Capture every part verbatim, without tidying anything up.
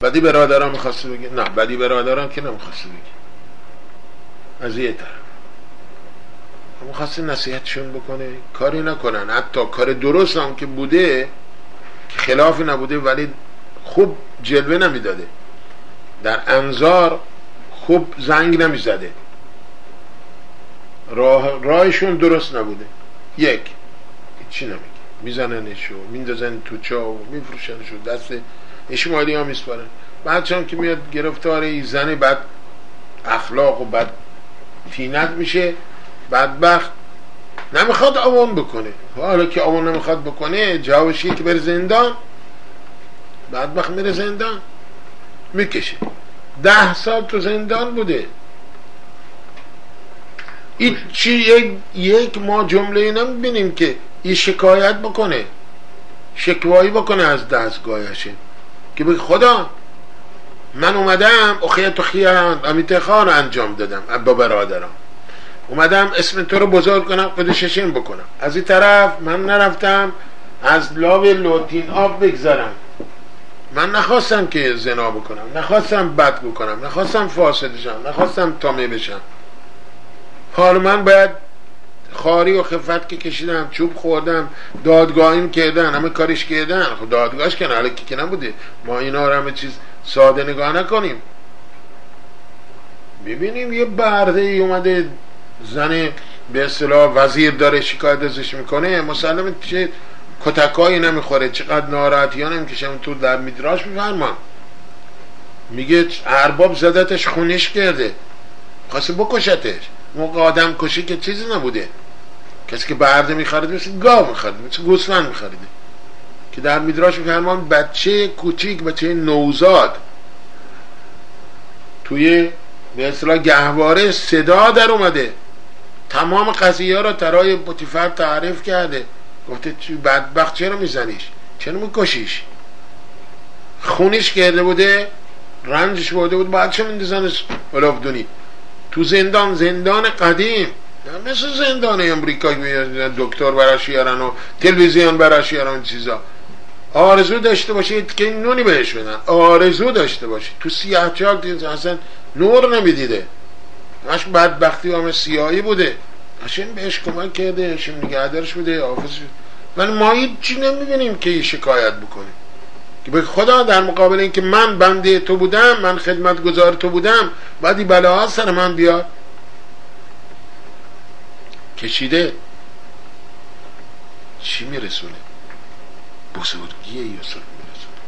بدی برادران میخواسته بگه؟ نه، بدی برادران که نمیخواسته بگه. از یه طرف میخواسته نصیحتشون بکنه، کاری نکنن، حتی کار درست هم که بوده، که خلافی نبوده، ولی خوب جلوه نمیداده، در انظار خوب زنگ نمیزده، راه راهشون درست نبوده. یک چی نمیگه، میزننشو، میندازن تو چاه، میفروشنشو، دست اشمالی ها میسپارن. بعد چون که میاد گرفتار این زن بعد اخلاق و بعد تینت میشه، بدبخت نمیخواد آوان بکنه. حالا که آوان نمیخواد بکنه، جوابش اینه که بره زندان. بدبخت میره زندان، میکشه ده سال تو زندان بوده. این چی یک, یک ما جمله نمیبینیم که این شکایت بکنه، شکوایی بکنه از دستگاهشه، که بگه خدا من اومدم اخیت و خیان امیتخان انجام دادم با برادرم، اومدم اسم تو رو بزرگ کنم، قدششین بکنم، از این طرف من نرفتم از لاو لوتین آب بگذارم، من نخواستم که زنا بکنم، نخواستم بد بکنم، نخواستم فاسد شم، نخواستم تامه بشم. حالا من باید خاری و خفت که کشیدم، چوب خوردم، دادگاهیم کردن، همه کارش کردن. خب دادگاهش کنه، حالا که نبوده. ما اینا رو همه چیز ساده نگاه نکنیم. ببینیم یه برده ای اومده زن به اصطلاح وزیر داره شکایت ازش میکنه، مسلمه چه کتکایی نمیخوره، چقدر ناراحتی ها نمیکشم. تو در میدراش میفرمان میگه ارباب زدتش، خونش کرده، خواسته بکشتش. موقع آدم کشی که چیزی نبوده، کسی که برده میخرده مثل گاو میخرده، مثل گوسفند میخرده. که در میدراش میفرمان بچه کوچیک، بچه نوزاد توی به اصطلاح گهواره صدا در اومده، تمام قضیه ها را ترای پوتیفر تعریف کرده، گفته چی بدبخت چرا میزنیش، چرا میکشیش، خونش کرده بوده، رنجش بوده بود، بعد چه میندازنش ولافدونی تو زندان. زندان قدیم مثل زندان امریکا دکتر براش یارن و تلویزیون براش یارن چیزا. آرزو داشته باشید که نونی بهش بدن، آرزو داشته باشید. تو سیاه چاک اصلا نور نمیدیده، همش بدبختی و همه سیاهی بوده. هاشم بهش کمک کرده، هاشم نگهدارش بوده، حافظش. ولی ما هیچی نمیبینیم که یه شکایت بکنه، که به خدا در مقابل این که من بنده تو بودم، من خدمتگزار تو بودم، بعدی بلاها سر من بیاد. کشیده چی میرسونه؟ بزرگی یوسف میرسونه،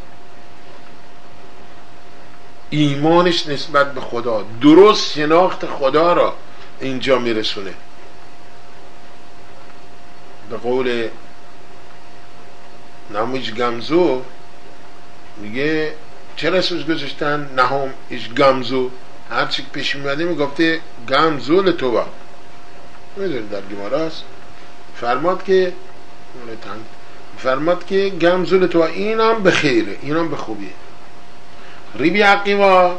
ایمانش نسبت به خدا، درست شناخت خدا را اینجا میرسونه. به قول نمیج گمزو میگه چرا اسمش گذاشتن نهم ایش گمزو؟ هرچی که پیش میاده میگفته گمزو لتوبا. میدونی در گمارا هست فرماد که فرماد که گمزو لتوبا، این هم به خیره، این هم به خوبیه. ریبی عقیوا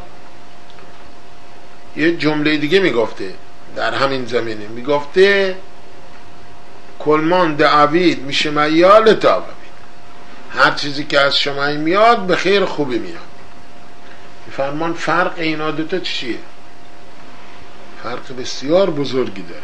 یه جمله دیگه میگفته در همین زمینه، میگفته کلمان دعوید میشه میال تابه، هر چیزی که از شما میاد به خیر خوبی میاد. فرمان فرق اینا دوتا چیه؟ فرق بسیار بزرگی داره،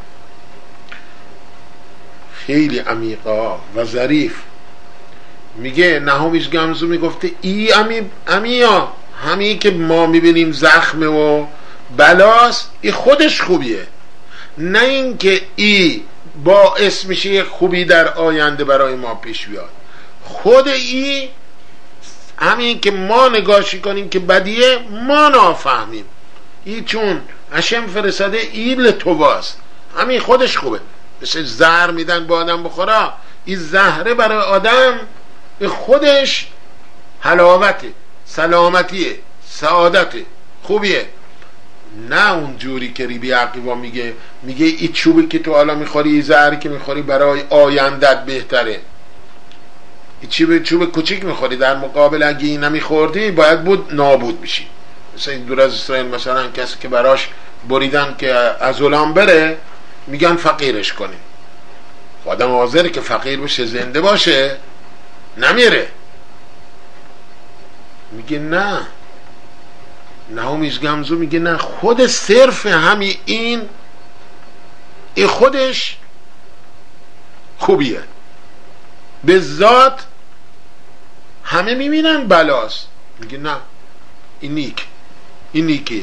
خیلی عمیقا و ظریف. میگه نهامیش گمزو میگفته ای امی امیا، همین که ما میبینیم زخمه و بلاست، ای خودش خوبیه، نه اینکه ای باعث میشه یک خوبی در آینده برای ما پیش بیاد. خود ای همین که ما نگاهی کنیم که بدیه، ما نافهمیم. ای چون هشم فرستاده ای لتواست، همین خودش خوبه. مثل زهر میدن با آدم بخورا، این زهره برای آدم خودش حلاوته، سلامتیه، سعادته، خوبیه. نه اون جوری که ریبی عقیبا میگه میگه این چوبی که تو حالا میخوری، این زهری که میخوری برای آیندت بهتره. این چوب چوب کوچیک میخوری، در مقابل اگه این نمیخوردی باید بود نابود بشی. مثلا این دور از اسرائیل مثلا کسی که براش بریدن که از علام بره، میگن فقیرش کنیم. آدم حاضره که فقیر بشه زنده باشه؟ نمیره. میگه نه. نهوم ایشگمزو میگه نه، خود صرف همین این این خودش خوبیه، به ذات همه میبینن بلاست. میگه نه، این نیک، این نیکیه،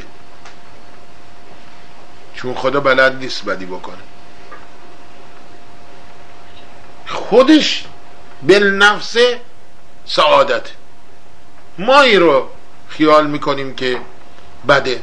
چون خدا بلد نیست بدی بکنه. خودش بالنفس سعادت. ما ای رو خیال میکنیم که بده.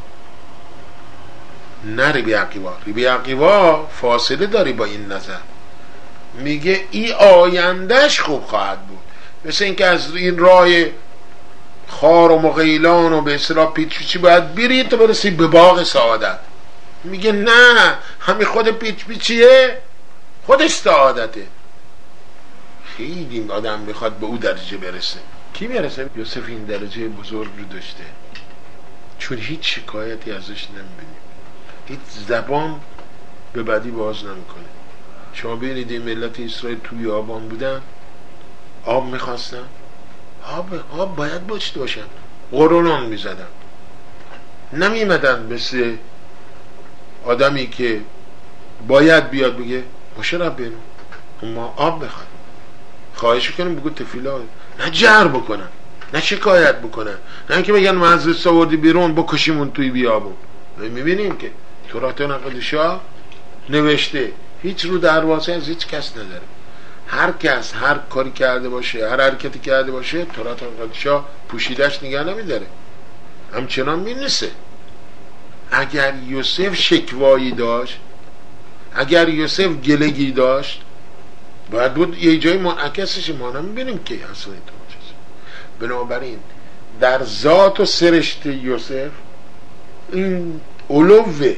نه ربی عقیوا، ربی عقیوا فاصله داری با این نظر. میگه ای آیندهش خوب خواهد بود، مثل اینکه از این راه خار و مغیلان و به اصطلاح پیچ پیچی باید بری تا برسی به باغ سعادت. میگه نه، همین خود پیچ پیچیه خودش سعادته. خیلی آدم میخواد به او درجه برسه. کی میرسه؟ یوسف این درجه بزرگ رو داشته، چون هیچ شکایتی ازش نمیبینیم، هیچ زبان به بدی باز نمیکنه. شما ببینید این ملت اسرائیل توی آبان بودن، آب میخواستن، آب آب باید باشته باشن، قرولان میزدن، نمیمدن مثل آدمی که باید بیاد بگه باشه رب بریم ما آب بخواد، خواهش کنیم بگو تفیلا، نه جر بکنن، نه شکایت بکنن، نه اینکه بگن مزرس آوردی بیرون بکشیمون توی بیابون. میبینیم که تورات نقدشا نوشته هیچ رو دروازه از هیچ کس نداره. هر کس هر کاری کرده باشه، هر حرکتی کرده باشه، تورات نقدشا پوشیدش نگه نمیداره، همچنان مینسه. اگر یوسف شکوایی داشت، اگر یوسف گلگی داشت، باید بود یه جای منعکسش. ما نمیبینیم که اصلا این تو چیزی. بنابراین در ذات و سرشت یوسف این علوه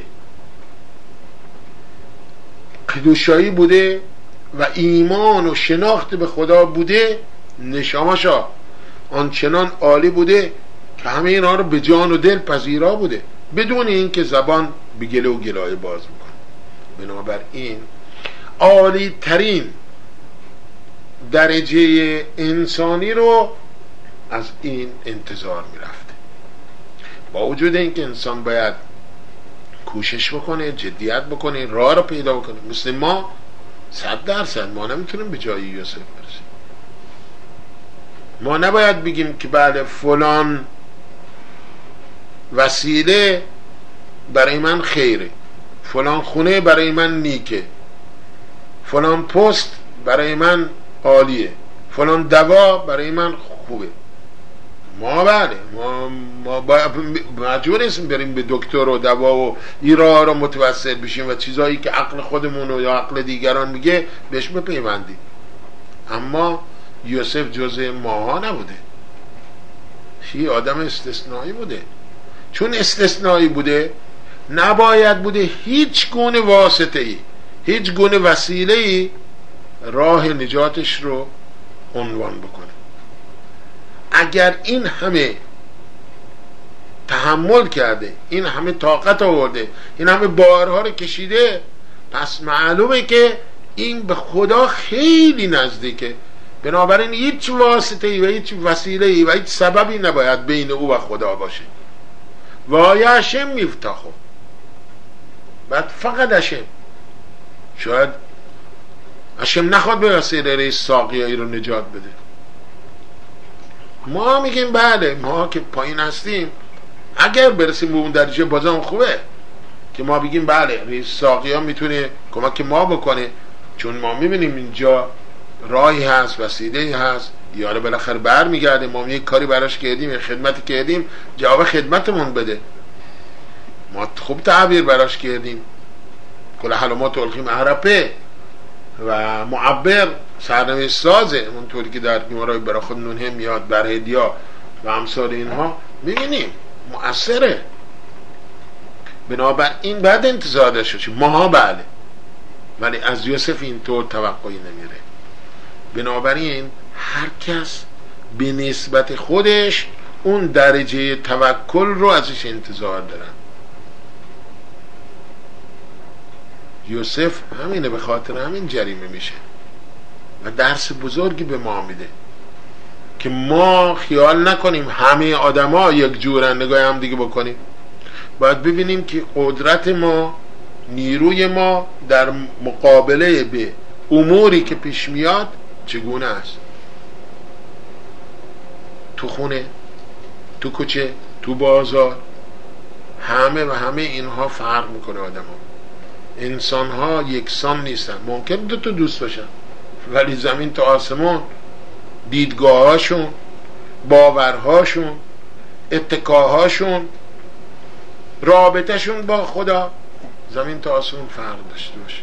قدوشایی بوده و ایمان و شناخت به خدا بوده، نشامشا آنچنان عالی بوده که همه اینا رو به جان و دل پذیرا بوده، بدون اینکه زبان به گله و گلایه باز میکنه. بنابراین عالی ترین درجه انسانی رو از این انتظار میرفته. با وجود اینکه انسان باید کوشش بکنه، جدیت بکنه، راه رو پیدا بکنه. مثل ما صد درصد ما نمیتونیم به جای یوسف برسیم. ما نباید بگیم که بله فلان وسیله برای من خیره، فلان خونه برای من نیکه، فلان پست برای من عالیه، فلان دوا برای من خوبه. ما بله ما, ما مجبور نیستیم بریم به دکتر و دوا و این راه رو متوسل بشیم و چیزایی که عقل خودمون و یا عقل دیگران میگه بهش بپیوندیم. اما یوسف جزء ماها نبوده، یه آدم استثنایی بوده. چون استثنایی بوده نباید بوده هیچ گونه واسطه ای، هیچ گونه وسیله ای راه نجاتش رو عنوان بکنه. اگر این همه تحمل کرده، این همه طاقت آورده، این همه بارها رو کشیده، پس معلومه که این به خدا خیلی نزدیکه. بنابراین هیچ واسطه ای و هیچ وسیله ای و هیچ سببی نباید بین او و خدا باشه. و یا هشم میفتاخو، بعد فقط هشم. شاید هشم نخواد به وسیله رئیس ساقیایی رو نجات بده. ما میگیم بله ما که پایین هستیم، اگر برسیم به اون درجه بازم خوبه که ما بگیم بله رئیس ساقیا میتونه کمک ما بکنه، چون ما میبینیم اینجا راهی هست، وسیله هست، یاره بالاخره بر میگرده، ما یک کاری براش کردیم، یک خدمتی کردیم، جواب خدمتمون بده. ما خوب تعبیر براش کردیم، کل حلمات تلخیم عربه و معبر سرنوشت سازه، اونطوری که در گمارای برا خود نونه میاد، بر هدیا و امثال اینها میبینیم مؤثره. بنابراین بعد انتظار داشته شد ماها بله، ولی از یوسف اینطور توقعی نمیره. بنابراین هر کس به نسبت خودش اون درجه توکل رو ازش انتظار دارن. یوسف همینه، به خاطر همین جریمه میشه و درس بزرگی به ما میده که ما خیال نکنیم همه آدما یک جورن، نگاه هم دیگه بکنیم. باید ببینیم که قدرت ما، نیروی ما در مقابله به اموری که پیش میاد چگونه است. تو خونه، تو کوچه، تو بازار، همه و همه اینها فرق میکنه. آدم ها، انسان ها یکسان نیستن. ممکن دو تا دوست باشن، ولی زمین تا آسمان دیدگاهاشون، باورهاشون، اتکاهاشون، رابطهشون با خدا زمین تا آسمان فرق داشته باشه.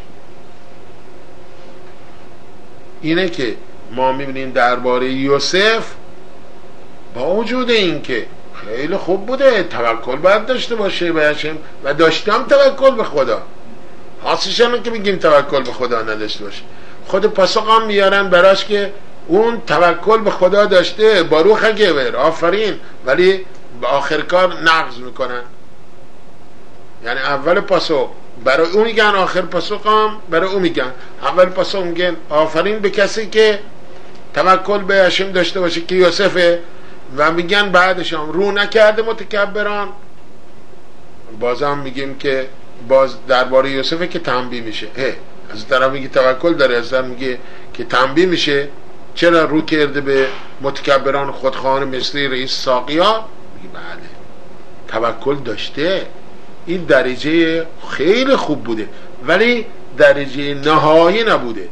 اینه که ما میبینیم درباره یوسف، با وجود این که خیلی خوب بوده، توکل باید داشته باشه به هشم و داشتم توکل به خدا، حاصلش اینه که میگیم توکل به خدا نداشته باشه. خود پاسخ هم میارن براش که اون توکل به خدا داشته، باروخ گبر، آفرین، ولی به آخر کار نقض میکنن. یعنی اول پاسخ برای اون میگن، آخر پاسخ هم برای اون میگن. اول پاسخ میگن آفرین به کسی که توکل به هشم داشته باشه که یوسفه، و میگن بعدش هم رو نکرده متکبران. بازم میگیم که باز درباره یوسفه که تنبیه میشه. هه از طرف میگه توکل داره، از طرف میگه که تنبیه میشه چرا رو کرده به متکبران خودخواه مثل رئیس ساقیا. میگه بله توکل داشته، این درجه خیلی خوب بوده، ولی درجه نهایی نبوده.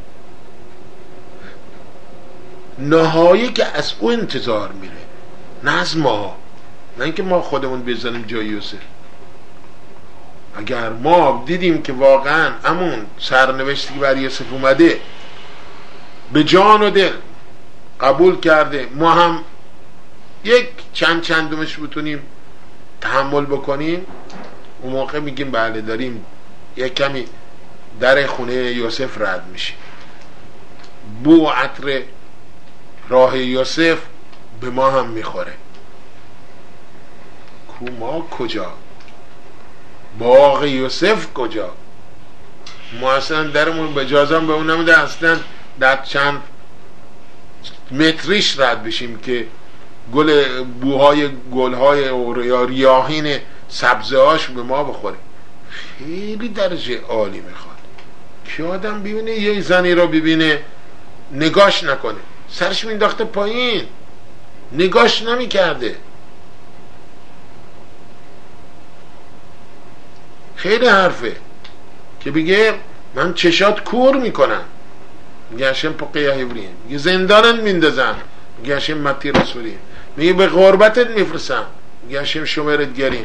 نهایی که از او انتظار میره، نه از ما، نه اینکه ما خودمون بزنیم جای یوسف. اگر ما دیدیم که واقعا همون سرنوشتی که بر یوسف اومده به جان و دل قبول کرده، ما هم یک چند چندمش بتونیم تحمل بکنیم، اون موقع میگیم بله داریم یک کمی در خونه یوسف رد میشیم. بو عطر راه یوسف به ما هم میخوره. کو ما کجا؟ باغ یوسف کجا؟ ما اصلا درمون به جازم به اون نمیده، اصلا در چند متریش رد بشیم که گل بوهای گلهای یا ریاحین سبزه هاش به ما بخوره. خیلی درجه عالی میخواد که آدم ببینه یه زنی رو ببینه نگاش نکنه، سرش مینداخته پایین، نگاش نمیکرده. خیلی حرفه که بگه من چشات کور میکنم، میگه هشم پقیه هبرین، میگه زندانت میندازم، میگه هشم متی رسولیم، میگه به غربتت میفرسم، میگه هشم شمرت گریم.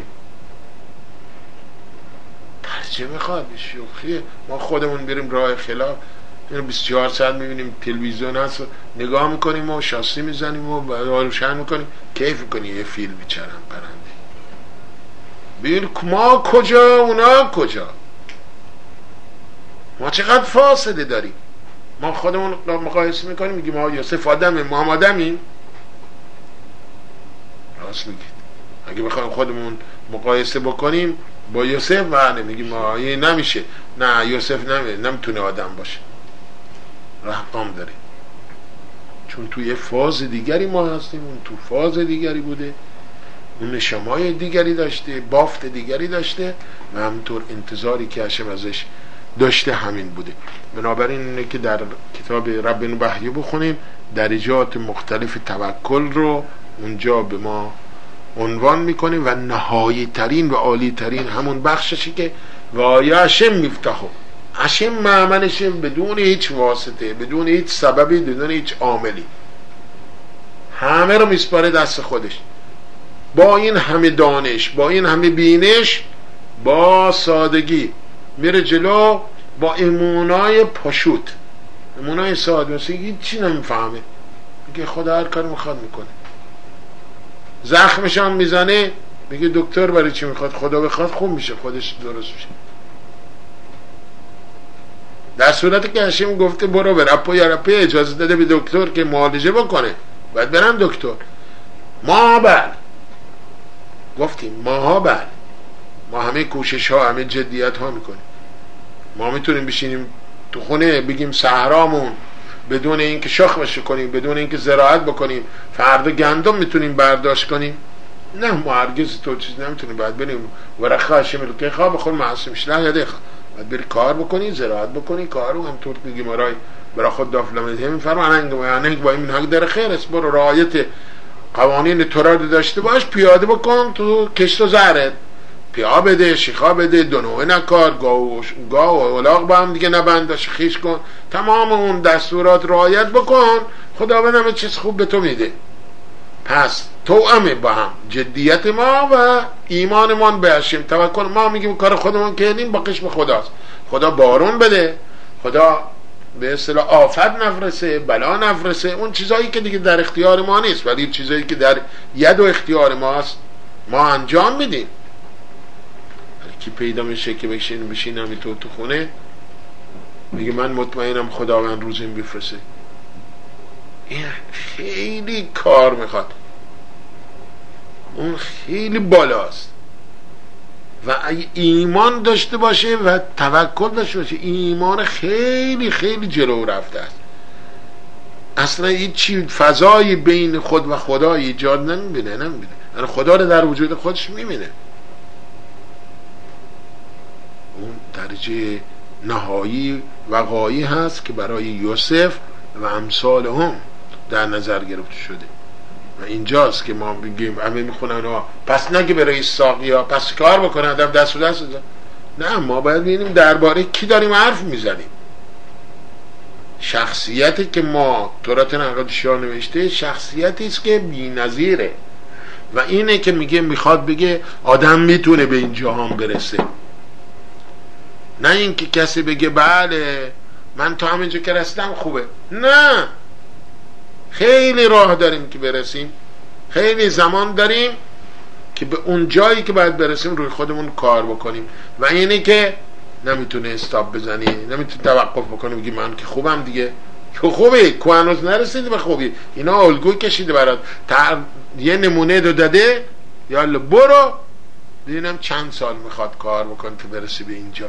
درجه میخواد شوخیه. ما خودمون بریم راه خلاف، اینو بیست و چهار ساعت میبینیم تلویزیون هست و نگاه میکنیم و شاسی میزنیم و روشن میکنیم، کیف میکنیم. یه فیلم چرم پرنده. ببین ما کجا اونا کجا؟ ما چقدر فاصله داریم. ما خودمون مقایسه میکنیم، میگیم ما یوسف آدمه، ما هم آدمیم. راست میگید. اگه بخوایم خودمون مقایسه بکنیم با یوسف، و میگیم ما این نمیشه، نه یوسف نمی نمیتونه آدم باشه، رحقام داره. چون توی فاز دیگری ما هستیم، اون تو فاز دیگری بوده، اون نشمای دیگری داشته، بافت دیگری داشته، و همینطور انتظاری که هشم ازش داشته همین بوده. بنابراین اینه که در کتاب رب نوحی بخونیم، درجات مختلف توکل رو اونجا به ما عنوان میکنه و نهایی ترین و عالی ترین همون بخششی که وای هشم میفتحو، هشم معمنشه بدون هیچ واسطه، بدون هیچ سببی، بدون هیچ عاملی، همه رو میسپاره دست خودش، با این همه دانش، با این همه بینش، با سادگی میره جلو، با امونای پاشوت، امونای ساده، مثل هیچ چی نمیفهمه، میگه خدا هر کار میخواد میکنه. زخمش هم میزنه، میگه دکتر برای چی میخواد؟ خدا بخواد خوب میشه، خودش درست میشه. در صورتی که هشم گفته برو بر اپا یا رپا، اجازه داده به دکتر که معالجه بکنه، باید برن دکتر. ما بر گفتیم ماها بر ما همه کوشش ها، همه جدیت ها میکنیم. ما میتونیم بشینیم تو خونه بگیم صحرامون بدون اینکه شاخ بشه کنیم، بدون اینکه زراعت بکنیم فردا گندم میتونیم برداشت کنیم؟ نه، ما هرگز تو چیز نمیتونیم. باید بریم ورقه هاشم که خواب بخور معصوم شله یاده خواه باید بری کار بکنی، زراعت بکنی. کارو هم طور میگیم رای برای خود دافلمه هم فرماننگ و یعنی با این حق در خیر است. برو رعایت قوانین تورا رو داشته باش، پیاده بکن تو کشت و زرت، پیا بده، شیخا بده، دونوه نکار، گاو گاو و اولاغ با هم دیگه نبند، خیش کن، تمام اون دستورات رعایت بکن، خداوند همه چیز خوب به تو میده. پس توأمه با هم جدیت ما و ایمانمان بهشیم، توکل. ما میگیم کار خودمون کردیم، باقیش به خداست. خدا بارون بده، خدا به اصطلاح آفت نفرسه، بلا نفرسه، اون چیزایی که دیگه در اختیار ما نیست، ولی چیزایی که در ید و اختیار ماست ما انجام میدیم. کی پیدا میشه که بشین بشین همی تو تو خونه میگه من مطمئنم خداوند روز این بفرسه؟ این خیلی کار میخواد، اون خیلی بالاست. و ایمان داشته باشه و توکل داشته باشه، ایمان خیلی خیلی جلو رفته است. اصلا هیچی فضایی بین خود و خدا ایجاد نمیبینه نمیبینه یعنی خدا رو در وجود خودش میبینه. اون درجه نهایی وقایی هست که برای یوسف و امثال هم در نظر گرفته شده. و اینجاست که ما بگیم همه میخونن ها پس نگه برای ساقی ها پس کار بکنن آدم دست و دست دارن. نه، ما باید ببینیم درباره کی داریم حرف میزنیم. شخصیتی که ما تورات نقادشیان نوشته شخصیتی است که بی‌نظیره و اینه که میگه میخواد بگه آدم میتونه به این جهان برسه، نه اینکه کسی بگه بله من تا همینجا که رسیدم خوبه. نه، خیلی راه داریم که برسیم، خیلی زمان داریم که به اون جایی که باید برسیم روی خودمون کار بکنیم. و اینه که نمیتونه استاپ بزنی، نمیتونه توقف بکنی بگی من که خوبم دیگه. که خوبه که هنوز نرسیدی به خوبی، اینا الگوی کشیده برات، تر... یه نمونه دو داده، یالا برو ببینم چند سال میخواد کار بکنی که برسی به اینجا.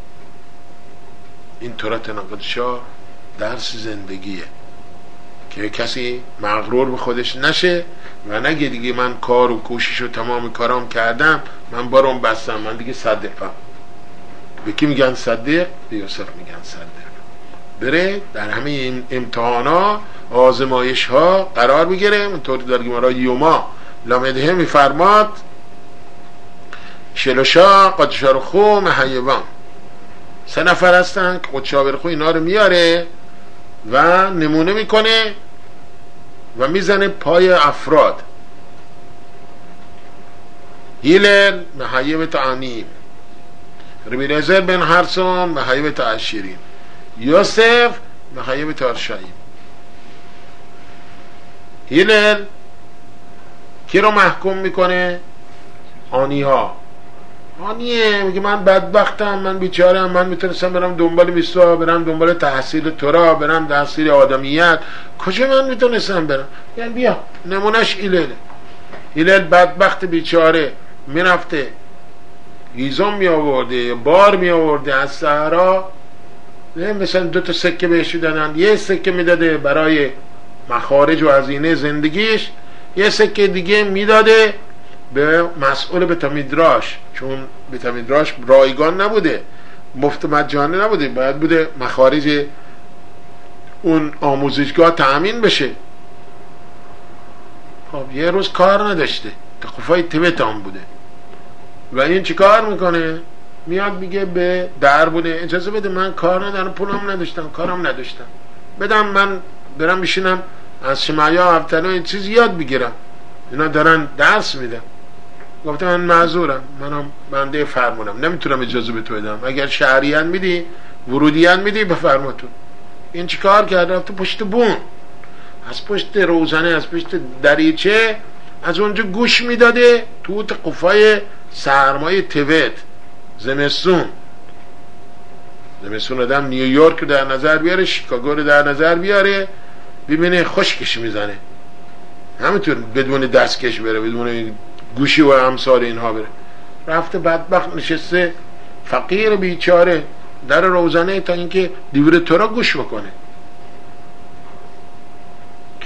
این تورات نقادشاه درس زندگیه که کسی مغرور به خودش نشه و نگه دیگه من کار و کوشش و تمام کارام کردم، من بارم بستم، من دیگه صدقم. به کی میگن صدق؟ به یوسف میگن صدق. بره در همه این امتحانا آزمایش ها قرار بگیره. اینطور در گمارا یوما لامده میفرماد شلوشا قدشارخو محیوان، سه نفر هستن که قدشابرخو اینا رو میاره و نمونه میکنه و میزنه پای افراد. هیلل محیوت عنیم، ربی نظر بن حرسون محیوت عشیرین، یوسف محیوت ارشاییم. هیلل کی رو محکوم میکنه؟ آنی ها. آنیه میگه من بدبختم، من بیچارم، من میتونستم برم دنبال میسوا، برم دنبال تحصیل تورا، برم تحصیل آدمیت، کجا من میتونستم برم؟ یعنی بیا نمونش ایلل. ایلل بدبخت بیچاره میرفته هیزم می آورده، بار می آورده از صحرا، مثلا دو تا سکه بهش دادن، یه سکه میداده برای مخارج و هزینه زندگیش، یه سکه دیگه میداده به مسئول بتامیدراش، چون بتامیدراش رایگان نبوده، مفت مجانی نبوده، باید بوده مخارج اون آموزشگاه تأمین بشه. خب یه روز کار نداشته، تقفای تبتان بوده و این چی کار میکنه؟ میاد میگه به در بوده اجازه بده من کار ندارم، پولم نداشتم، کارم نداشتم، بدم من برم بشینم از شمعیا هفتنه این چیز یاد بگیرم، اینا دارن درس میدن. گفته من معذورم، منم بنده فرمونم، نمیتونم اجازه به تو بدم، اگر شهریان میدی ورودیان میدی بفرماتون. این چی کار کرد؟ رفت پشت بون، از پشت روزنه، از پشت دریچه، از اونجا گوش میداده تو قفای سرمایه توت. زمستون زمستون آدم نیویورک رو در نظر بیاره، شیکاگو رو در نظر بیاره، ببینه خشکش میزنه، همینطور بدون دستکش بره، بدون گوشی و امثال اینها بره. رفته بدبخت نشسته فقیر بیچاره در روزنه تا اینکه دیور تورا گوش بکنه.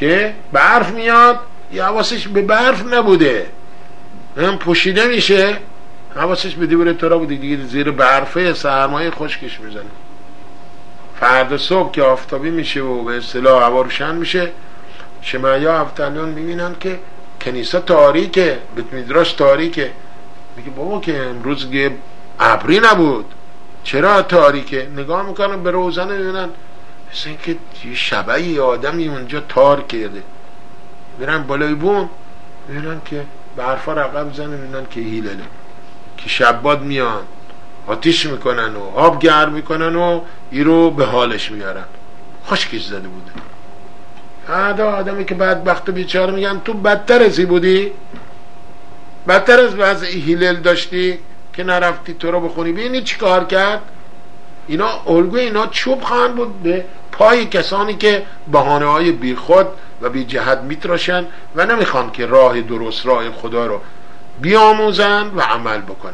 که برف میاد، یه حواسش به برف نبوده، هم پوشیده میشه، حواسش به دیوار تورا بوده دیگه، زیر برفه سرمایه خشکش میزنه. فردا صبح که آفتابی میشه و به اصطلاح هوا روشن میشه، شمعیا هفتلیون میبینن که کنیسه تاریکه، بیت میدراش تاریکه. میگه بابا که امروز یه ابری نبود، چرا تاریکه؟ نگاه میکنن به روزنه، میبینن مثل اینکه یه شبعی یه آدمی اونجا تار کرده. میرن بالای بون، میبینن که برفا رقم میزنه، میبینن که هیلله، که شباد میان آتیش میکنن و آب گرم میکنن و ای رو به حالش میارن. خشکش زده بوده. هذا آدمی که بدبخت و بیچاره، میگن تو بدتر ازی بودی، بدتر از وضع هیلل داشتی که نرفتی تو رو بخونی. بینی چی کار کرد؟ اینا الگوی اینا چوب خواهند بود به پای کسانی که بهانه های بی خود و بی جهت میتراشن و نمیخوان که راه درست، راه خدا رو بیاموزن و عمل بکنن.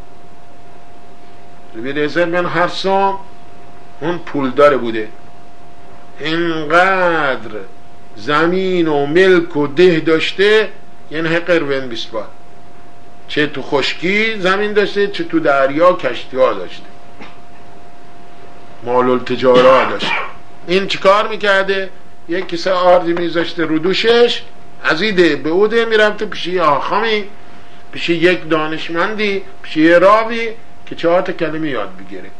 ربی الیعزر بن حرسام اون پولدار بوده، اینقدر زمین و ملک و ده داشته، یعنی حقر بن بیست بار، چه تو خشکی زمین داشته، چه تو دریا کشتی ها داشته، مال التجاره ها داشته. این چیکار میکرده؟ یک کیسه آردی میذاشته رو دوشش، از ایده به اوده میرفته پیش یه آخامی، پیش یک دانشمندی، پیش یه راوی که چهار تا کلمه یاد بگیره،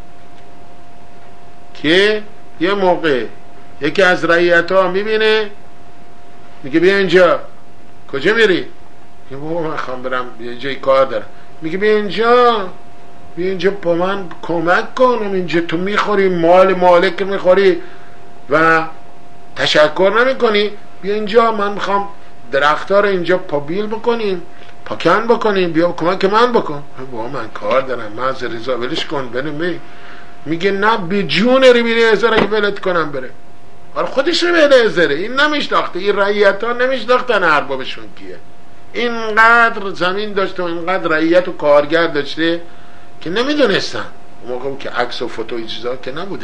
که یه موقع یکی از رعیت ها میبینه، میگه بیا اینجا. کجا میری؟ میگه بابا من خوام برم یه جای کار دارم. میگه بیا اینجا، بیا اینجا با من کمک کنم، اینجا تو میخوری مال مالک میخوری و تشکر نمی کنی، بیا اینجا من میخوام درختها رو اینجا پابیل بکنیم، پاکن بکنیم، بیا کمک من بکن. بابا من کار دارم، من از رضا ولش کن بریم می. میگه نه به جون ربی الیعزر اگه ولت کنم بره. آره خودش ربی الیعزره، این نمیشناخته، این رعیت ها نمیشناختن اربابشون کیه. اینقدر زمین داشته و اینقدر رعیت و کارگر داشته که نمیدونستن. موقع که عکس و فوتو و چیزا که نبوده.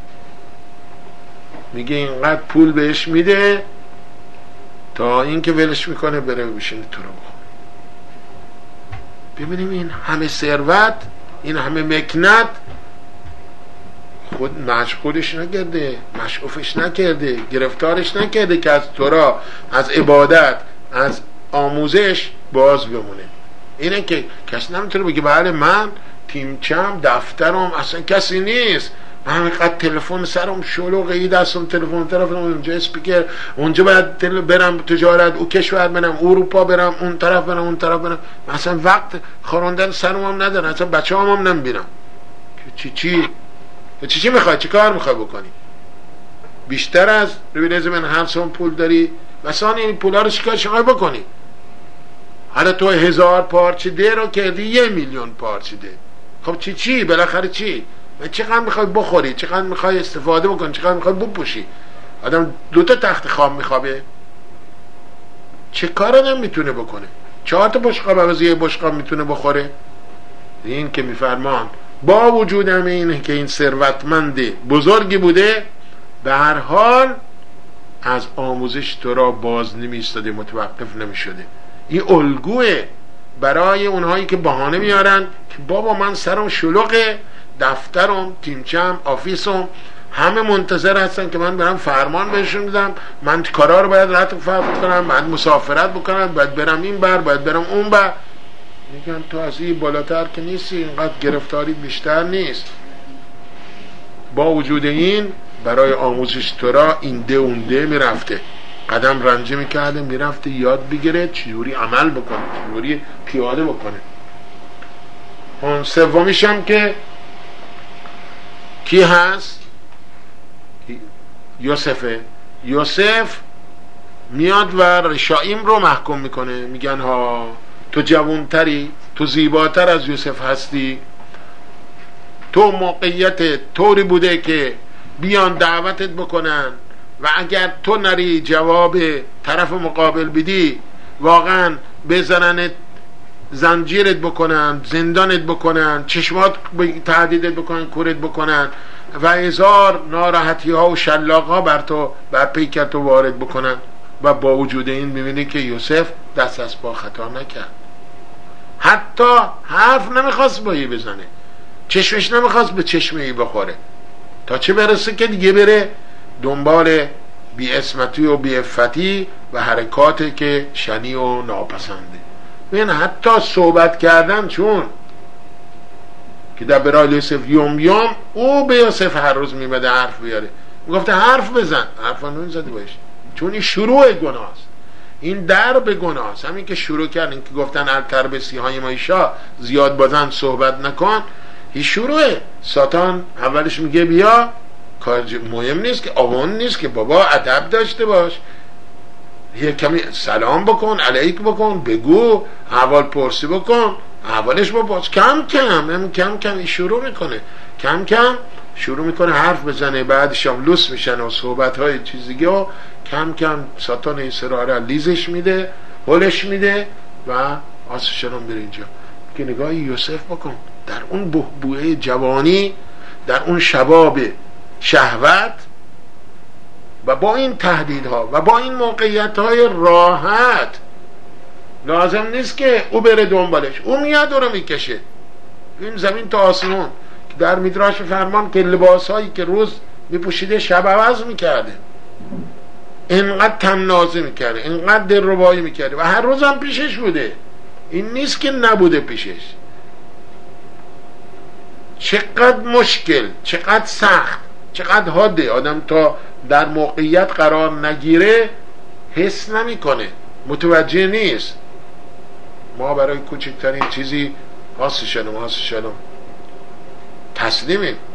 میگه اینقدر پول بهش میده تا اینکه ولش میکنه بره بشینه تو رو بخوره. ببینیم این همه ثروت، این همه مکنت، خود مشغولش نکرده، مشعوفش نکرده، گرفتارش نکرده که از تورا، از عبادت، از آموزش باز بمونه. اینه که کسی نمیتونه بگه بله من تیمچم دفترم اصلا کسی نیست، من همینقدر تلفن سرم شلوغه، ای دستم تلفن طرفم، اونجا اسپیکر، اونجا باید برم تجارت، او کشور برم، اروپا برم، اون طرف برم، اون طرف برم، مثلا وقت خواندن سرم هم ندارم، اصلا بچه هم, هم نمیبینم. چی چی چی چی میخوای؟ چی کار میخوای بکنی؟ بیشتر از ربی الیعزر بن حرسام پول داری، مثلا این پولا رو چیکار چیکار بکنی؟ حالا تو هزار پارچه ده رو کردی یه میلیون پارچه ده. خب چی چی بالاخره چی؟ و چقدر میخوای بخوری، چقدر میخوای استفاده بکنی، چقدر میخوای بپوشی؟ آدم دوتا تخت خواب میخوابه، چه کار آدم میتونه بکنه؟ چهار تا بشقاب عوض یه بشقاب میتونه بخوره؟ این که میفرمان با وجود همه اینه که این ثروتمند بزرگی بوده، به هر حال از آموزش تو را باز نمیستاده، متوقف نمیشده. این الگوه برای اونهایی که بهانه میارن که بابا من سرم شلوغه، دفترم، تیمچم، آفیسم، همه منتظر هستن که من برم فرمان بهشون بدم، من کارا رو باید رد فرق کنم، باید مسافرت بکنم، باید برم این بر، باید برم اون بر. میگن تو از این بالاتر که نیستی، اینقدر گرفتاری بیشتر نیست. با وجود این برای آموزش تورا این ده اون ده میرفته، قدم رنجه میکرده، میرفته یاد بگیره چجوری عمل بکنه، چجوری پیاده بکنه. اون سومیشم که کی هست؟ یوسفه. یوسف میاد و رشائیم رو محکوم میکنه، میگن ها تو جوانتری، تو زیباتر از یوسف هستی، تو موقعیت طوری بوده که بیان دعوتت بکنن و اگر تو نری جواب طرف مقابل بدی واقعا بزننت، زنجیرت بکنن، زندانت بکنن، چشمات تهدیدت بکنن، کورت بکنن، و هزار ناراحتی ها و شلاق ها بر تو بر پیکر تو وارد بکنن و با وجود این میبینی که یوسف دست از پا خطا نکرد، حتی حرف نمیخواست با ای بزنه، چشمش نمیخواست به چشم ای بخوره، تا چه برسه که دیگه بره دنبال بی اسمتی و بی افتی و حرکاتی که شنی و ناپسنده. ببین حتی صحبت کردن، چون که در برای یوسف یوم یوم او به یوسف هر روز میمده حرف بیاره، میگفته حرف بزن، حرف نمیزده باشه، چون این شروع گناه است، این درب گناه است. همین که شروع کردن که گفتن التر به سیهای مایشا، زیاد بازن صحبت نکن، این شروعه. ساتان اولش میگه بیا، کار مهم نیست که آوان نیست که بابا ادب داشته باش، یه کمی سلام بکن، علیک بکن، بگو، احوال پرسی بکن، احوالش بپرس، کم کم هم کم کم این شروع میکنه، کم کم شروع میکنه حرف بزنه، بعدش هم لوس میشن و صحبت های چیزیگه و کم کم ساتان این سراره لیزش میده، هلش میده و آسشن هم بره اینجا. که نگاه یوسف بکن، در اون بهبوه جوانی، در اون شباب شهوت و با این تهدیدها و با این موقعیت‌های راحت، لازم نیست که او بره دنبالش، او میاد او رو میکشه. این زمین تا آسمون که در میدراش فرمان که لباسهایی که روز میپوشیده شب عوض میکرده، اینقدر تنازی میکرده، اینقدر دلربایی میکرده و هر روز هم پیشش بوده، این نیست که نبوده پیشش. چقدر مشکل، چقدر سخت، چقدر حاده، آدم تا در موقعیت قرار نگیره حس نمیکنه، متوجه نیست. ما برای کوچکترین چیزی هاست شنم هاست شنم تسلیمیم.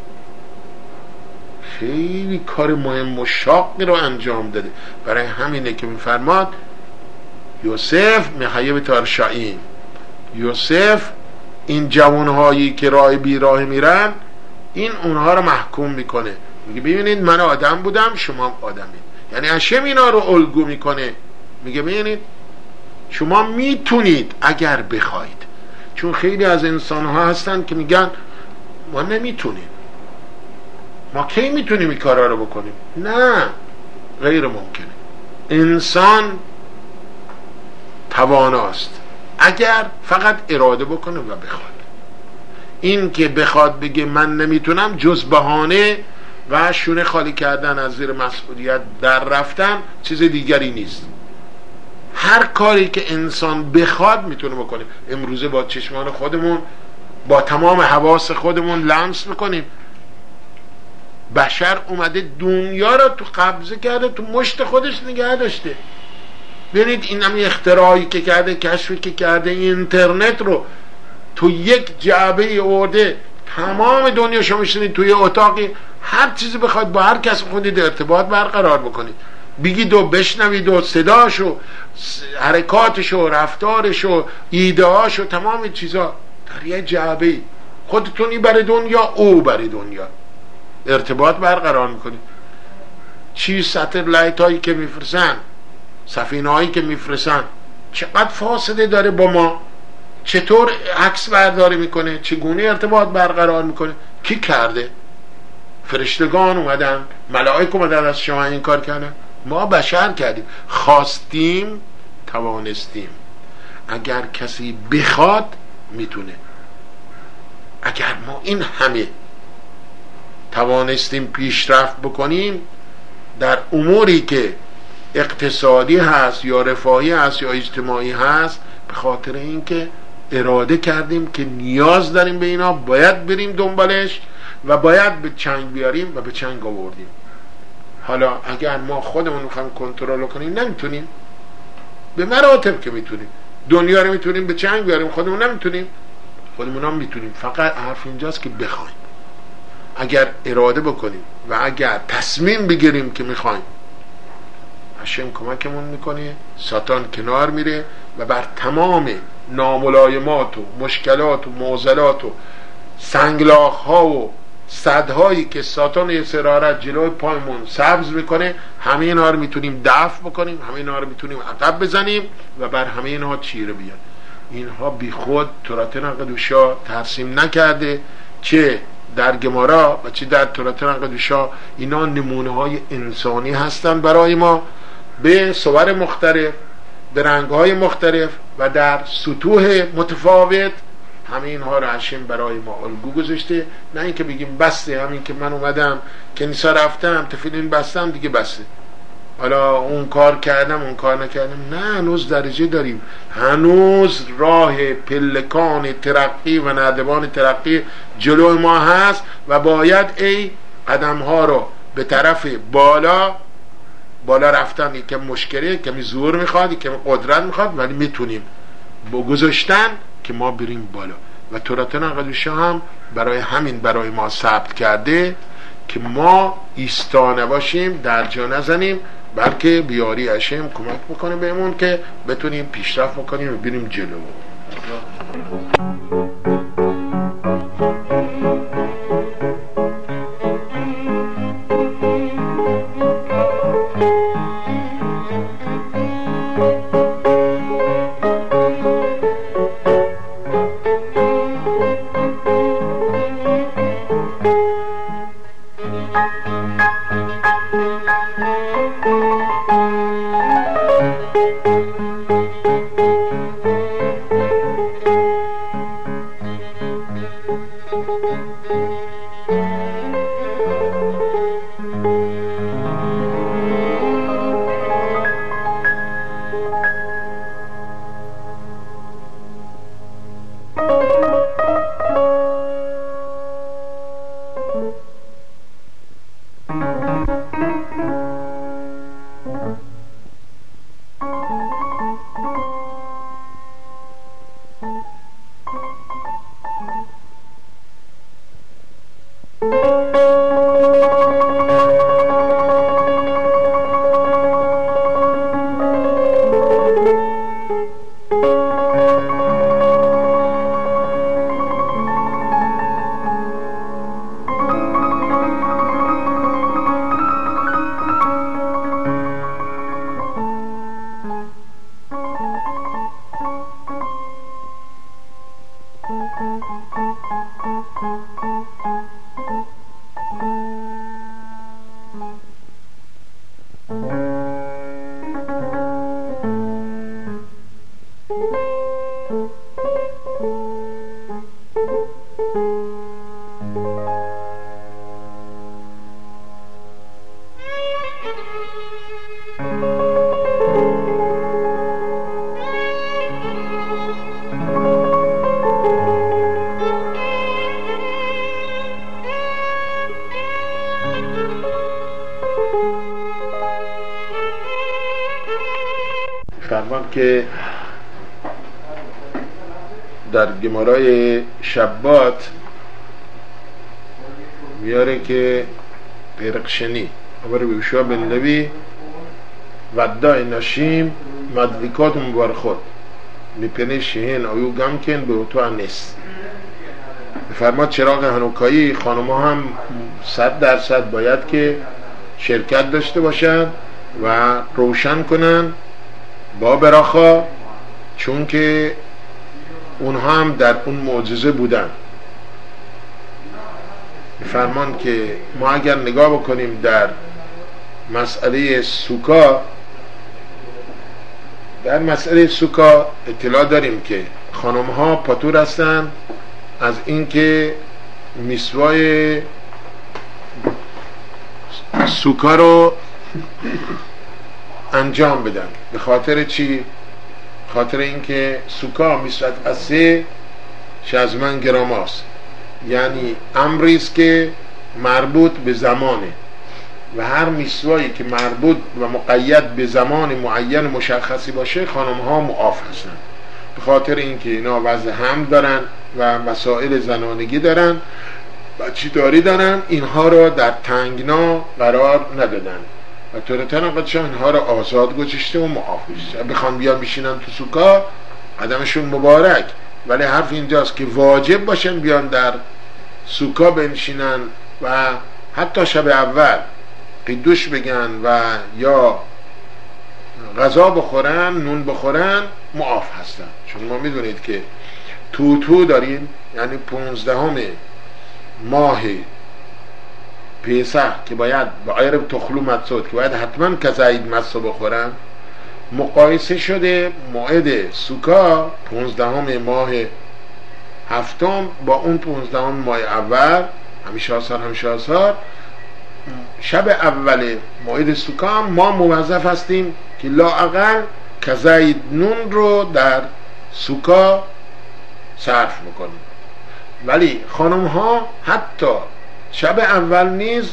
خیلی کار مهم و شاقی رو انجام داده. برای همینه که میفرماد یوسف میخیب تارشائین، یوسف این جوانهایی که راه بی راه میرن، این اونها رو محکوم میکنه، میگه ببینید من آدم بودم، شما آدمید. یعنی هشم اینا رو الگو میکنه، میگه ببینید شما میتونید اگر بخواید. چون خیلی از انسان ها هستن که میگن ما نمیتونیم، ما کی میتونیم این کارا رو بکنیم؟ نه، غیر ممکنه. انسان تواناست اگر فقط اراده بکنه و بخواد. این که بخواد بگه من نمیتونم جز بهانه و شونه خالی کردن از زیر مسئولیت در رفتن چیز دیگری نیست. هر کاری که انسان بخواد میتونه بکنه. امروزه با چشمان خودمون، با تمام حواس خودمون لمس میکنیم بشر اومده دنیا رو تو قبضه کرده، تو مشت خودش نگه داشته. ببینید این هم اختراعی که کرده، کشفی که کرده، اینترنت رو تو یک جعبه آورده، تمام دنیا شما میشونید توی اتاقی هر چیزی بخواید با هر کس خودید ارتباط برقرار بکنید، بگید و بشنوید و صداشو، حرکاتشو، رفتارشو، ایدهاشو، تمام چیزا در یه جعبه. خودتونی برای دنیا، او برای دنیا ارتباط برقرار میکنید. چی ساتلایت هایی که میفرسن، سفینه هایی که میفرسن، چقدر فاصله داره با ما، چطور عکس برداری میکنه، چگونه ارتباط برقرار میکنه، کی کرده؟ فرشتگان اومدن، ملائک اومدن از شما این کار کردن؟ ما بشر کردیم، خواستیم، توانستیم. اگر کسی بخواد میتونه. اگر ما این همه توانستیم پیشرفت بکنیم در اموری که اقتصادی هست یا رفاهی هست یا اجتماعی هست، به خاطر اینکه اراده کردیم که نیاز داریم به اینا، باید بریم دنبالش و باید به چنگ بیاریم و به چنگ آوردیم. حالا اگر ما خودمون میخوایم کنترل کنیم نمیتونیم، به مراتب که میتونیم. دنیا رو میتونیم به چنگ بیاریم، خودمون نمیتونیم. خودمون هم میتونیم، فقط حرف اینجاست که بخوایم. اگر اراده بکنیم و اگر تصمیم بگیریم که میخوایم، هشم کمکمون میکنه، ساتان کنار میره و بر تمام ناملایمات و مشکلات و معضلات و سنگلاخ ها و صدهایی که ساتان یه سرارت جلوی پایمون سبز میکنه، همه اینا رو میتونیم دفع بکنیم، همه اینا رو میتونیم عقب بزنیم و بر همه اینها چیره بیاد. اینها بی خود تراتن قدوشا ترسیم نکرده که در گمارا و چی در توراتن قدوشا، اینا نمونه های انسانی هستن برای ما به صور مختلف، به رنگ های مختلف و در سطوح متفاوت. همه اینها رو هشم برای ما الگو گذاشته. نه اینکه بگیم بسته، همین که من اومدم کنیسا رفتم تفیلین بستم دیگه بسته، حالا اون کار کردم اون کار نکردم. نه، هنوز درجه داریم، هنوز راه پلکان ترقی و نردبان ترقی جلو ما هست و باید ای قدم ها رو به طرف بالا بالا رفتن یکم مشکله، کمی زور میخواد، کمی قدرت میخواد، ولی میتونیم با گذاشتن که ما بریم بالا. و توراتن قدوشا هم برای همین برای ما ثبت کرده که ما ایستانه باشیم، در جا نزنیم، بلکه بیاری هشم کمک میکنه بهمون که بتونیم پیشرفت بکنیم و بریم جلو. فرمان که در گمارای شبات میاره که پرقشنی عبر بیوشوا بن لوی ودای نشیم مدلیکات مبارخات میپنه شهین آیو گمکن به اتو انیست. فرماد چراغ هنوکایی خانم ها هم صد درصد باید که شرکت داشته باشن و روشن کنن با براخا، چون که اونها هم در اون معجزه بودن. فرمان که ما اگر نگاه بکنیم در مسئله سوکا، در مسئله سوکا اطلاع داریم که خانم ها پاتور هستن از اینکه میسوای سوکا رو انجام بدن. به خاطر چی؟ خاطر اینکه سوکا میسوات از سه شزمن گرام است، یعنی امریست که مربوط به زمانه و هر میسوایی که مربوط و مقید به زمان معین مشخصی باشه خانم ها معاف هستن. به خاطر اینکه اینا وضع هم دارن و مسائل زنانگی دارن، بچی داری دارن، اینها را در تنگنا قرار ندادن و توراتن قدوشا اینها را آزاد گذاشته و معاف گذاشته. بخوان بیان بشینن تو سوکا قدمشون مبارک، ولی حرف اینجاست که واجب باشن بیان در سوکا بنشینن و حتی شب اول قدوش بگن و یا غذا بخورن، نون بخورن، معاف هستن. چون ما میدونید که توتو داریم، یعنی پونزدهم ماه پیسح که باید به عرب تخلو مدسود که باید حتما کزاید مدسو بخورن، مقایسه شده موعد سوکا پونزدهم ماه هفتم با اون پونزدهم ماه اول، همیشه آثار همیشه آثار، شب اول موعد سوکا ما موظف هستیم که لااقل کزاید نون رو در سوکا صرف میکنیم. ولی خانم ها حتی شب اول نیز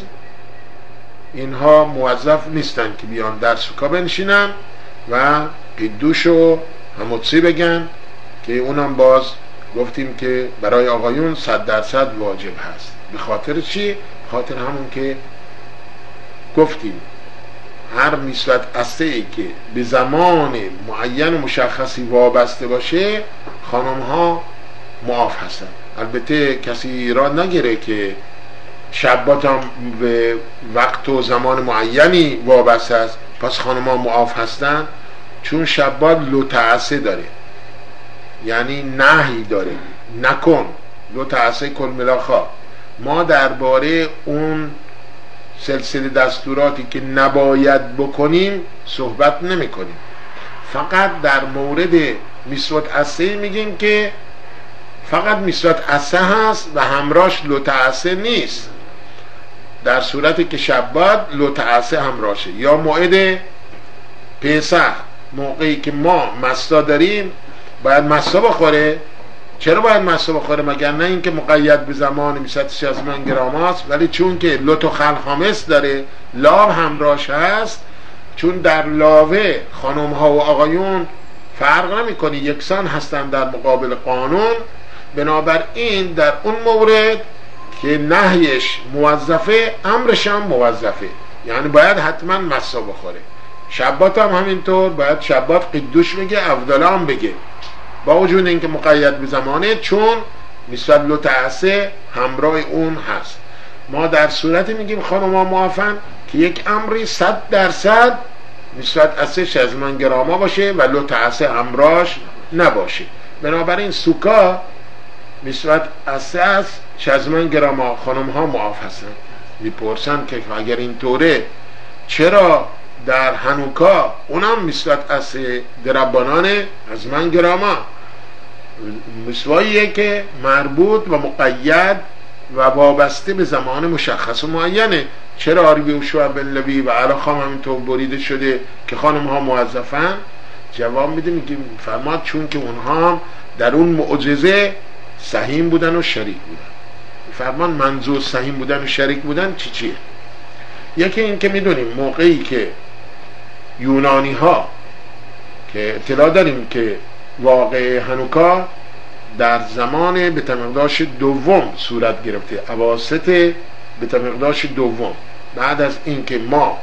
اینها موظف نیستن که بیان در سوکا بنشینن و قدوش و هموتسی بگن که اونم باز گفتیم که برای آقایون صد درصد واجب هست. به خاطر چی؟ خاطر همون که گفتیم هر میسوت استه ای که به زمان معین و مشخصی وابسته باشه خانم ها معاف هستن. البته کسی را نگیره که شبات هم به وقت و زمان معینی وابسته است پس خانم ها معاف هستن، چون شبات لطعسه داره، یعنی نهی داره، نکن لطعسه کل ملاخا. ما درباره اون سلسله دستوراتی که نباید بکنیم صحبت نمی کنیم، فقط در مورد میسوت عسه میگیم که فقط میسوت عسه هست و همراش لطعسه نیست، در صورتی که شبات لطعسه همراشه. یا موعد پیسح موقعی که ما مستا داریم باید مستا بخوره. چرا باید مستا بخوره؟ مگر نه اینکه مقید به زمان میصد و شصت گرم است، ولی چون که لط و خلخامس داره لاو همراش هست، چون در لاوه خانم ها و آقایون فرق نمی کنی، یکسان هستن در مقابل قانون، بنابراین در اون مورد که نهیش موظفه امرش هم موظفه، یعنی باید حتما مستا بخوره. شبات هم همینطور باید شبات قدوش بگه، افضل هم بگه، با وجود اینکه مقید به زمانه، چون میسوت لطعسه همراه اون هست. ما در صورتی میگیم خانم ها معافن که یک امری صد درصد میسوت عسه شصت گراما باشه و لطعسه همراهش نباشه. بنابراین سوکا میسوت عسه از شصت گراما خانم ها معاف هستن. میپرسن که اگر اینطوره چرا در هنوکا اونم میسوت عسه دربانانه از من گراما؟ مسواییه که مربوط و مقید و وابسته به زمان مشخص و معینه. چرا آریبی و شعب اللوی و علاخام همینطور بریده شده که خانم ها موظفن؟ جواب میده میگه فرماد چون که اونها هم در اون معجزه سهیم بودن و شریک بودن. فرمان منظور سهیم بودن و شریک بودن چی چیه؟ یکی این که میدونیم موقعی که یونانی ها که اطلاع داریم که واقع هنوکا در زمان بتمقداش دوم صورت گرفته، اواسط بتمقداش دوم، بعد از اینکه ما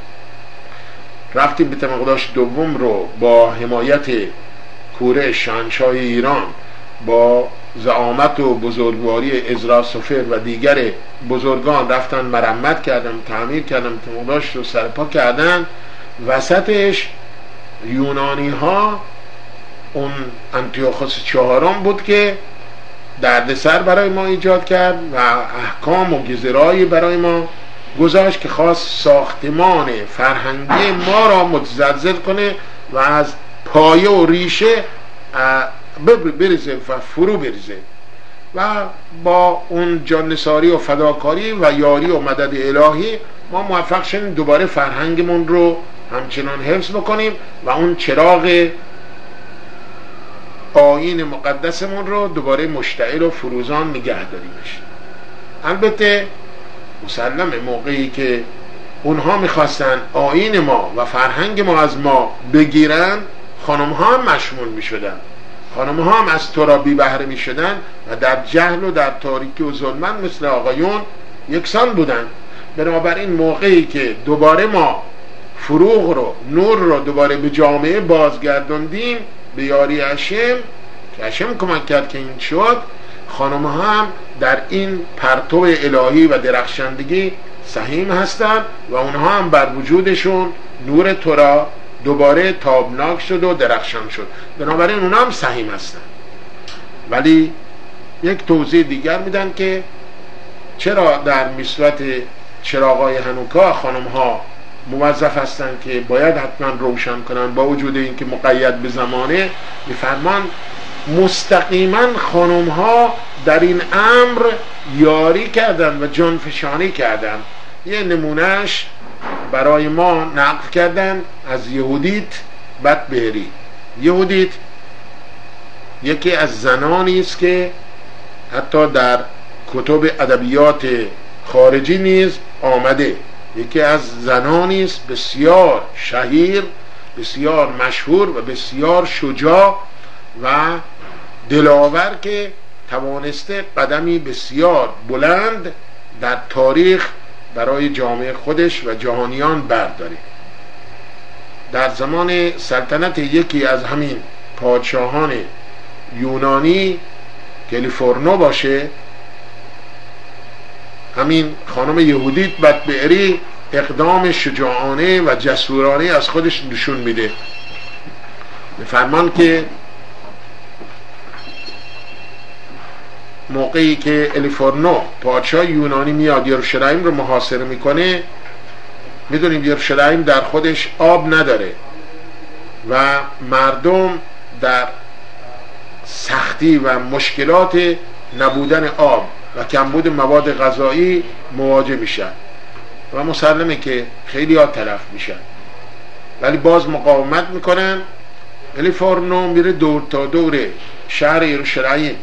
رفتیم بتمقداش دوم رو با حمایت کوروش شاهنشاه ایران با زعامت و بزرگواری عزرا سفر و دیگر بزرگان رفتن مرمت کردن، تعمیر کردن، بتمقداش رو سرپا کردن، وسطش یونانی ها اون انتیوخوس چهارم بود که دردسر برای ما ایجاد کرد و احکام و گزرایی برای ما گذاشت که خواست ساختمان فرهنگی ما را متزلزل کنه و از پایه و ریشه بریزه و فرو بریزه. و با اون جاننثاری و فداکاری و یاری و مدد الهی ما موفق شدیم دوباره فرهنگمون رو همچنان حفظ بکنیم و اون چراغ آیین مقدسمون رو دوباره مشتعل و فروزان نگه داریمش. البته مسلمه موقعی که اونها میخواستن آیین ما و فرهنگ ما از ما بگیرن، خانم ها هم مشمول میشدن، خانم ها هم از تو را بی بهره میشدن و در جهل و در تاریکی و ظلمت مثل آقایون یکسان بودن. بنابراین موقعی که دوباره ما فروغ رو، نور رو دوباره به جامعه بازگردوندیم به یاری هشم که هشم کمک کرد که این شد، خانم ها هم در این پرتو الهی و درخشندگی سهیم هستند و اونها هم بر وجودشون نور تورا دوباره تابناک شد و درخشان شد. بنابراین اونها هم سهیم هستند. ولی یک توضیح دیگر میدن که چرا در مثبت چراغای هانوکا خانم ها موظف هستند که باید حتما روشن کنن با وجود اینکه مقید به زمانه؟ میفرمان مستقیما خانم ها در این امر یاری کردن و جانفشانی کردن. یه نمونهش برای ما نقل کردن از یهودیت بطبهری. یهودیت یکی از زنانی است که حتی در کتب ادبیات خارجی نیز آمده. یکی از زنانی است بسیار شهیر، بسیار مشهور و بسیار شجاع و دلاور که توانسته قدمی بسیار بلند در تاریخ برای جامعه خودش و جهانیان برداره. در زمان سلطنت یکی از همین پادشاهان یونانی که لیفورنو باشه، همین خانم یهودیت بطبهری اقدام شجاعانه و جسورانه از خودش نشون میده. میفرمان که موقعی که الیفورنو پادشاه یونانی میاد یروشلایم رو محاصره میکنه، میدونیم یروشلایم در خودش آب نداره و مردم در سختی و مشکلات نبودن آب و کمبود مواد غذایی مواجه میشن و مسلمه که خیلی ها تلف میشن، ولی باز مقاومت میکنن. الیفورنو میره دور تا دور شهر یروشلایم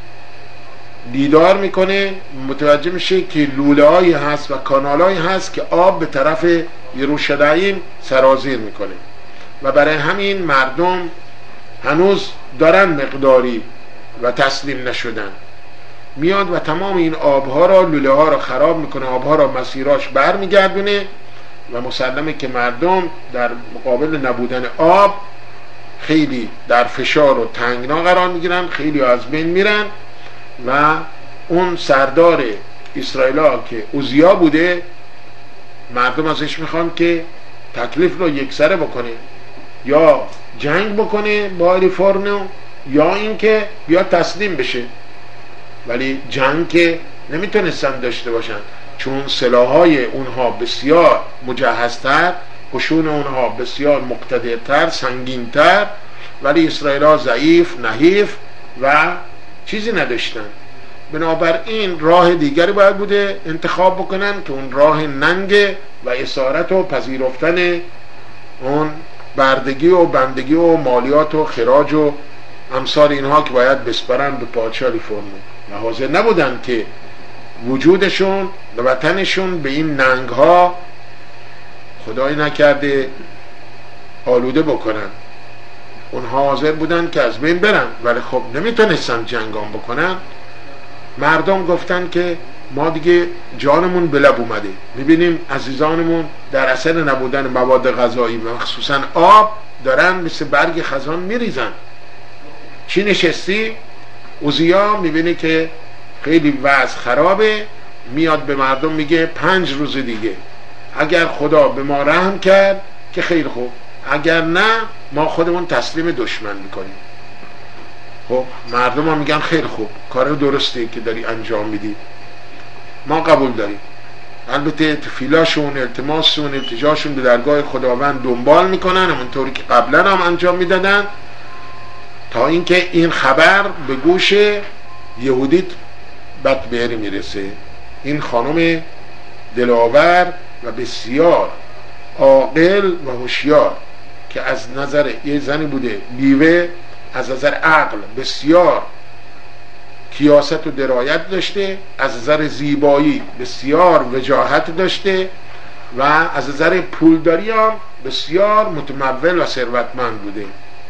دیدار میکنه، متوجه میشه که لوله هایی هست و کانال هایی هست که آب به طرف یروشلایم سرازیر میکنه و برای همین مردم هنوز دارن مقداری و تسلیم نشدن. میاد و تمام این آبها را، لوله ها را خراب میکنه، آبها را مسیراش بر میگردونه و مسلمه که مردم در مقابل نبودن آب خیلی در فشار و تنگنا قرار میگیرن، خیلی از بین میرن و اون سردار اسرائیل که اوزیا بوده، مردم ازش میخوان که تکلیف رو یکسره بکنه، یا جنگ بکنه با الیفورنو یا اینکه بیا تسلیم بشه. ولی جنگ که نمیتونستن داشته باشن چون سلاحهای اونها بسیار مجهزتر، قشون اونها بسیار مقتدرتر، سنگینتر، ولی اسرائیل ضعیف، نحیف و چیزی نداشتن. بنابراین راه دیگری باید بوده انتخاب بکنن که اون راه ننگ و اسارت و پذیرفتن اون بردگی و بندگی و مالیات و خراج و امثال اینها که باید بسپرن به پادشاه الیفورنو و حاضر نبودن که وجودشون و وطنشون به این ننگ ها خدای نکرده آلوده بکنن. اونها حاضر بودن که از بین برن، ولی خب نمیتونستن جنگام بکنن. مردم گفتن که ما دیگه جانمون به لب اومده، میبینیم عزیزانمون در اثر نبودن مواد غذایی و خصوصا آب دارن مثل برگ خزان میریزن. چی نشستی؟ اوزیا میبینی که خیلی وضع خرابه، میاد به مردم میگه پنج روز دیگه اگر خدا به ما رحم کرد که خیلی خوب، اگر نه ما خودمون تسلیم دشمن میکنیم. خب مردم ها میگن خیلی خوب، کار درسته که داری انجام میدی، ما قبول داریم. البته تفیلاشون، التماسشون، التجاشون به درگاه خداوند دنبال میکنن همونطوری که قبلا هم انجام میدادن، تا اینکه این خبر به گوش یهودیت بطبهری میرسه. این خانم دلاور و بسیار عاقل و هوشیار که از نظر یه زنی بوده بیوه، از نظر عقل بسیار کیاست و درایت داشته، از نظر زیبایی بسیار وجاهت داشته و از نظر پولداری هم بسیار متمول و ثروتمند بوده.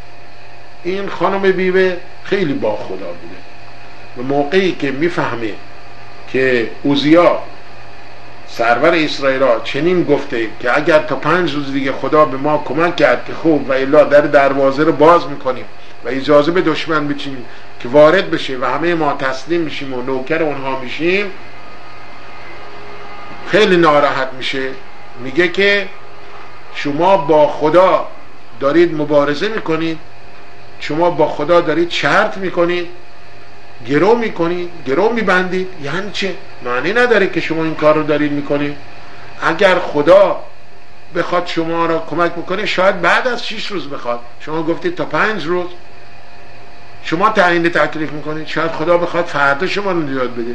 این خانم بیوه خیلی با خدا بوده و موقعی که میفهمه که اوزیا سرور اسرائیل چنین گفته که اگر تا پنج روز دیگه خدا به ما کمک کرد که خوب و الا در دروازه رو باز میکنیم و اجازه به دشمن بچینیم که وارد بشه و همه ما تسلیم میشیم و نوکر اونها میشیم، خیلی ناراحت میشه. میگه که شما با خدا دارید مبارزه میکنید، شما با خدا دارید شرط میکنید گرو میکنید، گرو میبندید. یعنی چه؟ معنی نداره که شما این کار رو دارید میکنید. اگر خدا بخواد شما را کمک بکنه شاید بعد از شش روز بخواد. شما گفتید تا پنج روز، شما تعیین تکلیف میکنید، شاید خدا بخواد فردا شما رو نجات بده.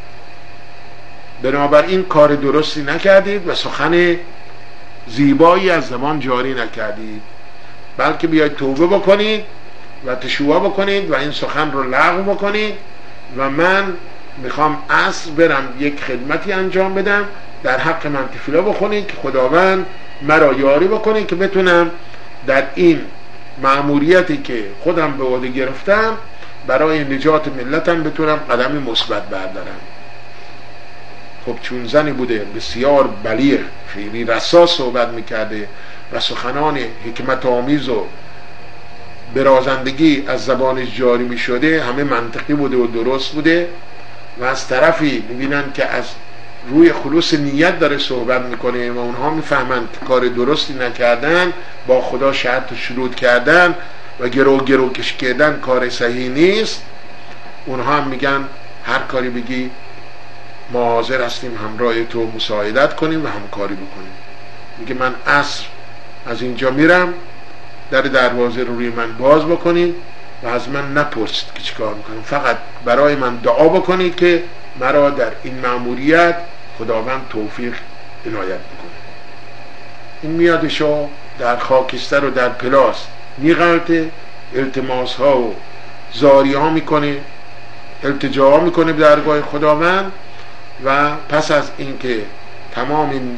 بنابراین کار درستی نکردید و سخن زیبایی از زبان جاری نکردید، بلکه بیاید توبه بکنید و تشوع بکنید و این سخن رو لغو بکنید. و من میخوام عصر برم یک خدمتی انجام بدم، در حق من تفیلا بخونید که خداوند مرا یاری بکنه که بتونم در این مأموریتی که خودم به عهده گرفتم برای نجات ملتم بتونم قدمی مثبت بردارم. خب چون زنی بوده بسیار بلیغ، خیلی رسا صحبت میکرده و سخنان حکمت آمیز و برازندگی از زبانش جاری میشده، همه منطقی بوده و درست بوده و از طرفی میبینن که از روی خلوص نیت داره صحبت میکنه و اونها میفهمن که کار درستی نکردن، با خدا شرط و شروط کردن و گرو گرو کش کردن کار صحیح نیست. اونها هم میگن هر کاری بگی ما حاضر هستیم همراه تو مساعدت کنیم و همکاری بکنیم. میگه من عصر از اینجا میرم، در دروازه رو روی من باز بکنید و از من نپرسید که چیکار میکنم، فقط برای من دعا بکنید که مرا در این مأموریت خداوند توفیق عنایت بکنه. این میادشو در خاکستر و در پلاس میغلطه، التماس ها و زاری ها میکنه، التجا ها میکنه به درگاه خداوند و پس از اینکه تمام این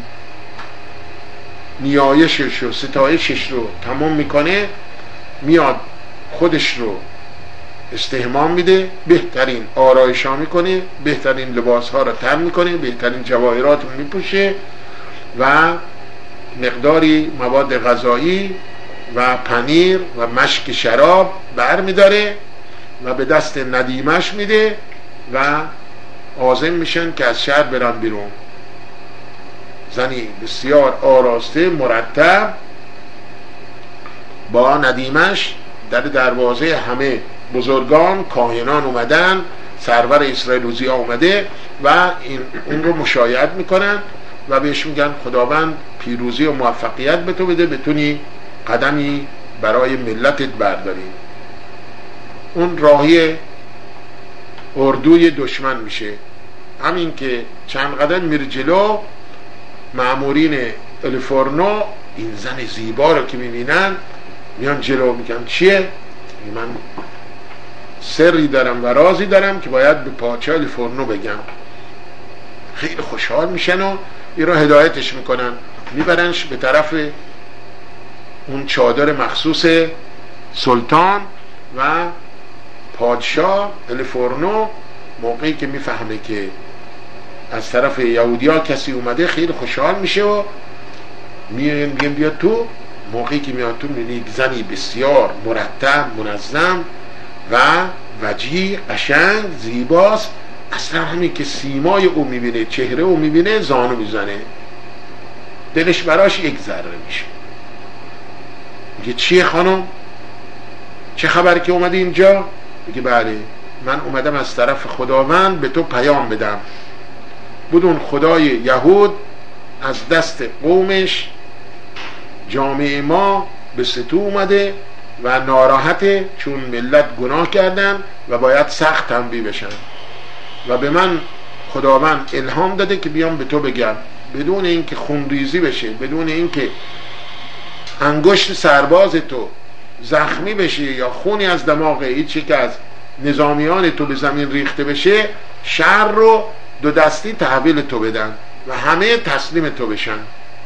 نیایشش و ستایشش رو تمام میکنه، میاد خودش رو استحمام میده، بهترین آرایش ها میکنه، بهترین لباس ها رو تن میکنه، بهترین جواهرات رو میپوشه و مقداری مواد غذایی و پنیر و مشک شراب بر میداره و به دست ندیمش میده و عازم میشن که از شهر برن بیرون. زنی بسیار آراسته مرتب با ندیمش در دروازه همه بزرگان کاهنان اومدن، سرور اسرائیل وزی اومده و این اون رو مشایعت میکنن و بهش میگن خداوند پیروزی و موفقیت به تو بده، بتونی قدمی برای ملتت برداری. اون راهی اردوی دشمن میشه. همین که چند قدم میره جلو، مأمورین الیفورنو این زن زیبا رو که میبینن میان جلو، میگن چیه؟ من سری دارم و رازی دارم که باید به پادشاه الیفورنو بگم. خیلی خوشحال میشن و این رو هدایتش میکنن، میبرنش به طرف اون چادر مخصوص سلطان و پادشاه الیفورنو. موقعی که میفهمه که از طرف یهودیا کسی اومده خیلی خوشحال میشه و میگن بیا تو. موقعی که میاد تو میبینی یک زنی بسیار مرتب منظم و وجیه، قشنگ، زیباست. اصلا همین که سیمای او میبینه، چهره او میبینه، زانو میزنه، دلش براش یک ذره میشه. میگه چیه خانم؟ چه خبر که اومدی اینجا؟ میگه بله، من اومدم از طرف خداوند به تو پیام بدم. بدون خدای یهود از دست قومش جامعه ما به ستو اومده و ناراحته، چون ملت گناه کردن و باید سخت تنبیه بشن و به من خداوند الهام داده که بیام به تو بگم، بدون اینکه خونریزی بشه، بدون اینکه انگشت سرباز تو زخمی بشه یا خونی از دماغ هیچ یک از نظامیان تو به زمین ریخته بشه، شهر رو دو دستی تحویل تو بدن و همه تسلیم تو بشن،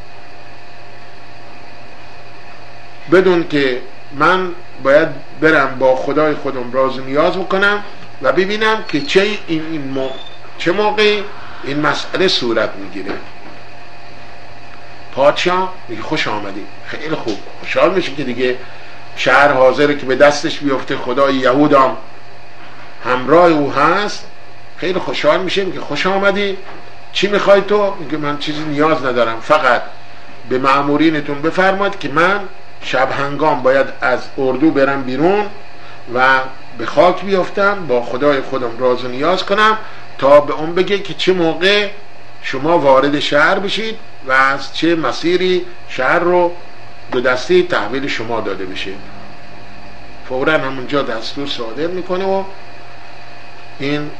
بدون که من باید برم با خدای خودم راز و نیاز بکنم و ببینم که چه این, این مو... چه موقع این مسئله صورت میگیره. پادشاه میگه خوش آمدی، خیلی خوب، خوشحال میشه که دیگه شهر حاضره که به دستش بیفته، خدای یهودم همراه او هست. خیلی خوشحال میشه، میگه خوش آمدی، چی میخوای تو؟ میگه من چیزی نیاز ندارم، فقط به مأمورینتون بفرمایید که من شب هنگام باید از اردو برم بیرون و به خاک بیافتم، با خدای خودم راز و نیاز کنم تا به اون بگه که چه موقع شما وارد شهر بشید و از چه مسیری شهر رو دو دستی تحویل شما داده بشه. فوراً همونجا دستور صادر میکنه و این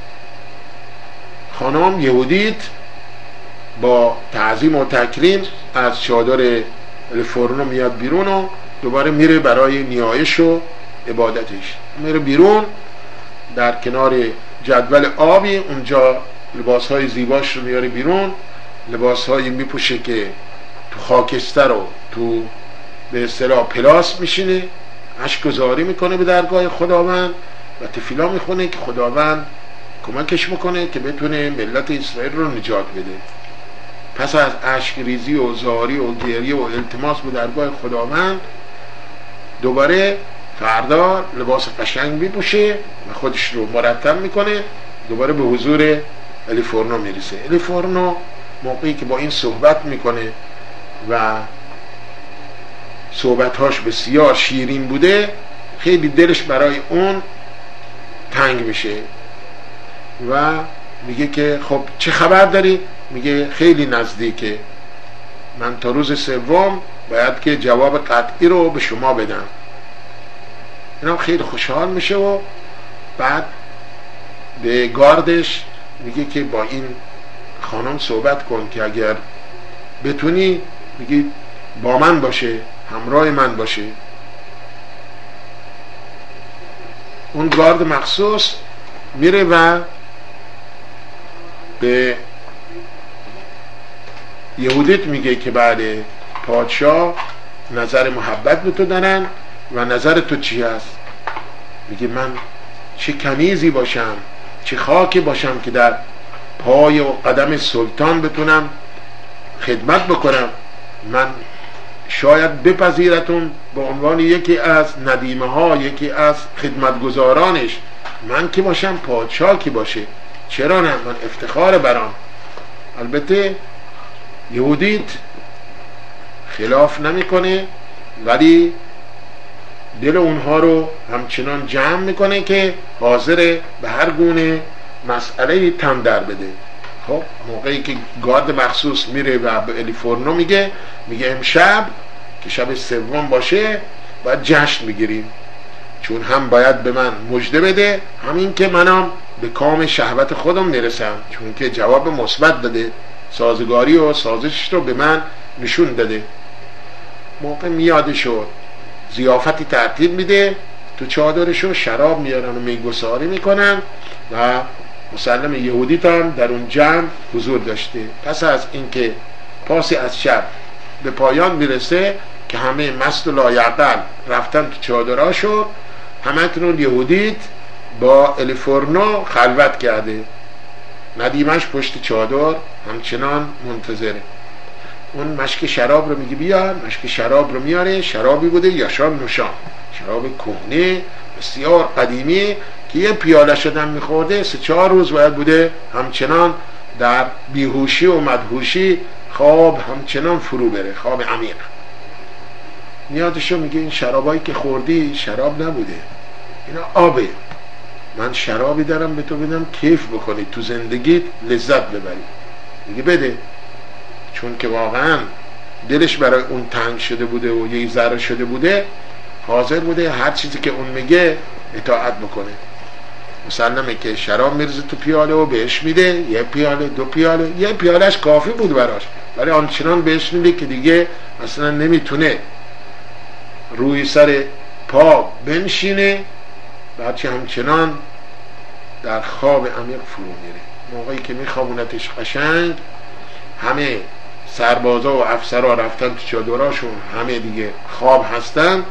خانم یهودیت با تعظیم و تکریم از چادر الفورنو میاد بیرون و دوباره میره برای نیایش و عبادتش. میره بیرون در کنار جدول آبی، اونجا لباسهای زیباش رو میاره بیرون، لباسهایی میپوشه که تو خاکستر و تو به اصطلاح پلاس میشینه، اشک گذاری میکنه به درگاه خداوند و تفیلا میخونه که خداوند کمکش میکنه که بتونه ملت اسرائیل رو نجات بده. پس از اشک ریزی و زاری و گریه و التماس به درگاه خداوند دوباره فردا لباس قشنگ میپوشه و خودش رو مرتب میکنه، دوباره به حضور الیفورنو میرسه. الیفورنو موقعی که با این صحبت میکنه و صحبتهاش بسیار شیرین بوده، خیلی دلش برای اون تنگ میشه و میگه که خب چه خبر داری؟ میگه خیلی نزدیکه، من تا روز سوم باید که جواب قطعی رو به شما بدم. اینا خیلی خوشحال میشه و بعد به گاردش میگه که با این خانم صحبت کن که اگر بتونی میگه با من باشه، همراه من باشه. اون گارد مخصوص میره و به یهودیت میگه که بله پادشاه نظر محبت به تو دارن و نظر تو چی هست؟ میگه من چه کنیزی باشم، چه خاکی باشم که در پای و قدم سلطان بتونم خدمت بکنم. من شاید بپذیرتون به عنوان یکی از ندیمه ها، یکی از خدمتگزارانش. من که باشم پادشاه که باشه، چرا نه؟ من افتخار برام. البته یهودیت خلاف نمیکنه ولی دل اونها رو همچنان جمع میکنه که حاضر به هر گونه مسئله تن در بده. خب موقعی که گارد مخصوص میره و به الیفورنو میگه میگه امشب که شب سوم باشه باید جشن میگیریم، چون هم باید به من مژده بده، همین که منم به کام شهوت خودم میرسم، چون که جواب مثبت داده، سازگاری و سازشش رو به من نشون داده. موقع میاده شد ضیافتی ترتیب میده، تو چادرشو شراب میارن و میگساری میکنن و مسلم یهودیت هم در اون جمع حضور داشته. پس از اینکه پاسی از شب به پایان میرسه که همه مست و لایعقل رفتن تو چادراشو، همه کنون یهودیت با الیفورنو خلوت کرده، ندیمش پشت چادر همچنان منتظره. اون مشک شراب رو میگه بیار، مشک شراب رو میاره، شرابی بوده یاشان نوشان، شراب کهنه بسیار قدیمی که یه پیاله شدن میخورده سه چهار روز باید بوده همچنان در بیهوشی و مدهوشی خواب همچنان فرو بره، خواب عمیق. میادشو میگه این شرابایی که خوردی شراب نبوده، اینا آبه. من شرابی دارم به تو بدم کیف بکنی، تو زندگیت لذت ببری. میگه بده، چون که واقعا دلش برای اون تنگ شده بوده و یه ذره شده بوده، حاضر بوده هر چیزی که اون میگه اطاعت بکنه. مسلمه که شراب میرزه تو پیاله و بهش میده، یه پیاله دو پیاله، یه پیالهش کافی بود براش، ولی آنچنان بهش میده که دیگه اصلا نمیتونه روی سر پا بنشینه، بچه همچنان در خواب عمیق فرو میره. موقعی که میخوابونتش قشنگ، همه سربازا و افسرها رفتن تو چادراشون، همه دیگه خواب هستن،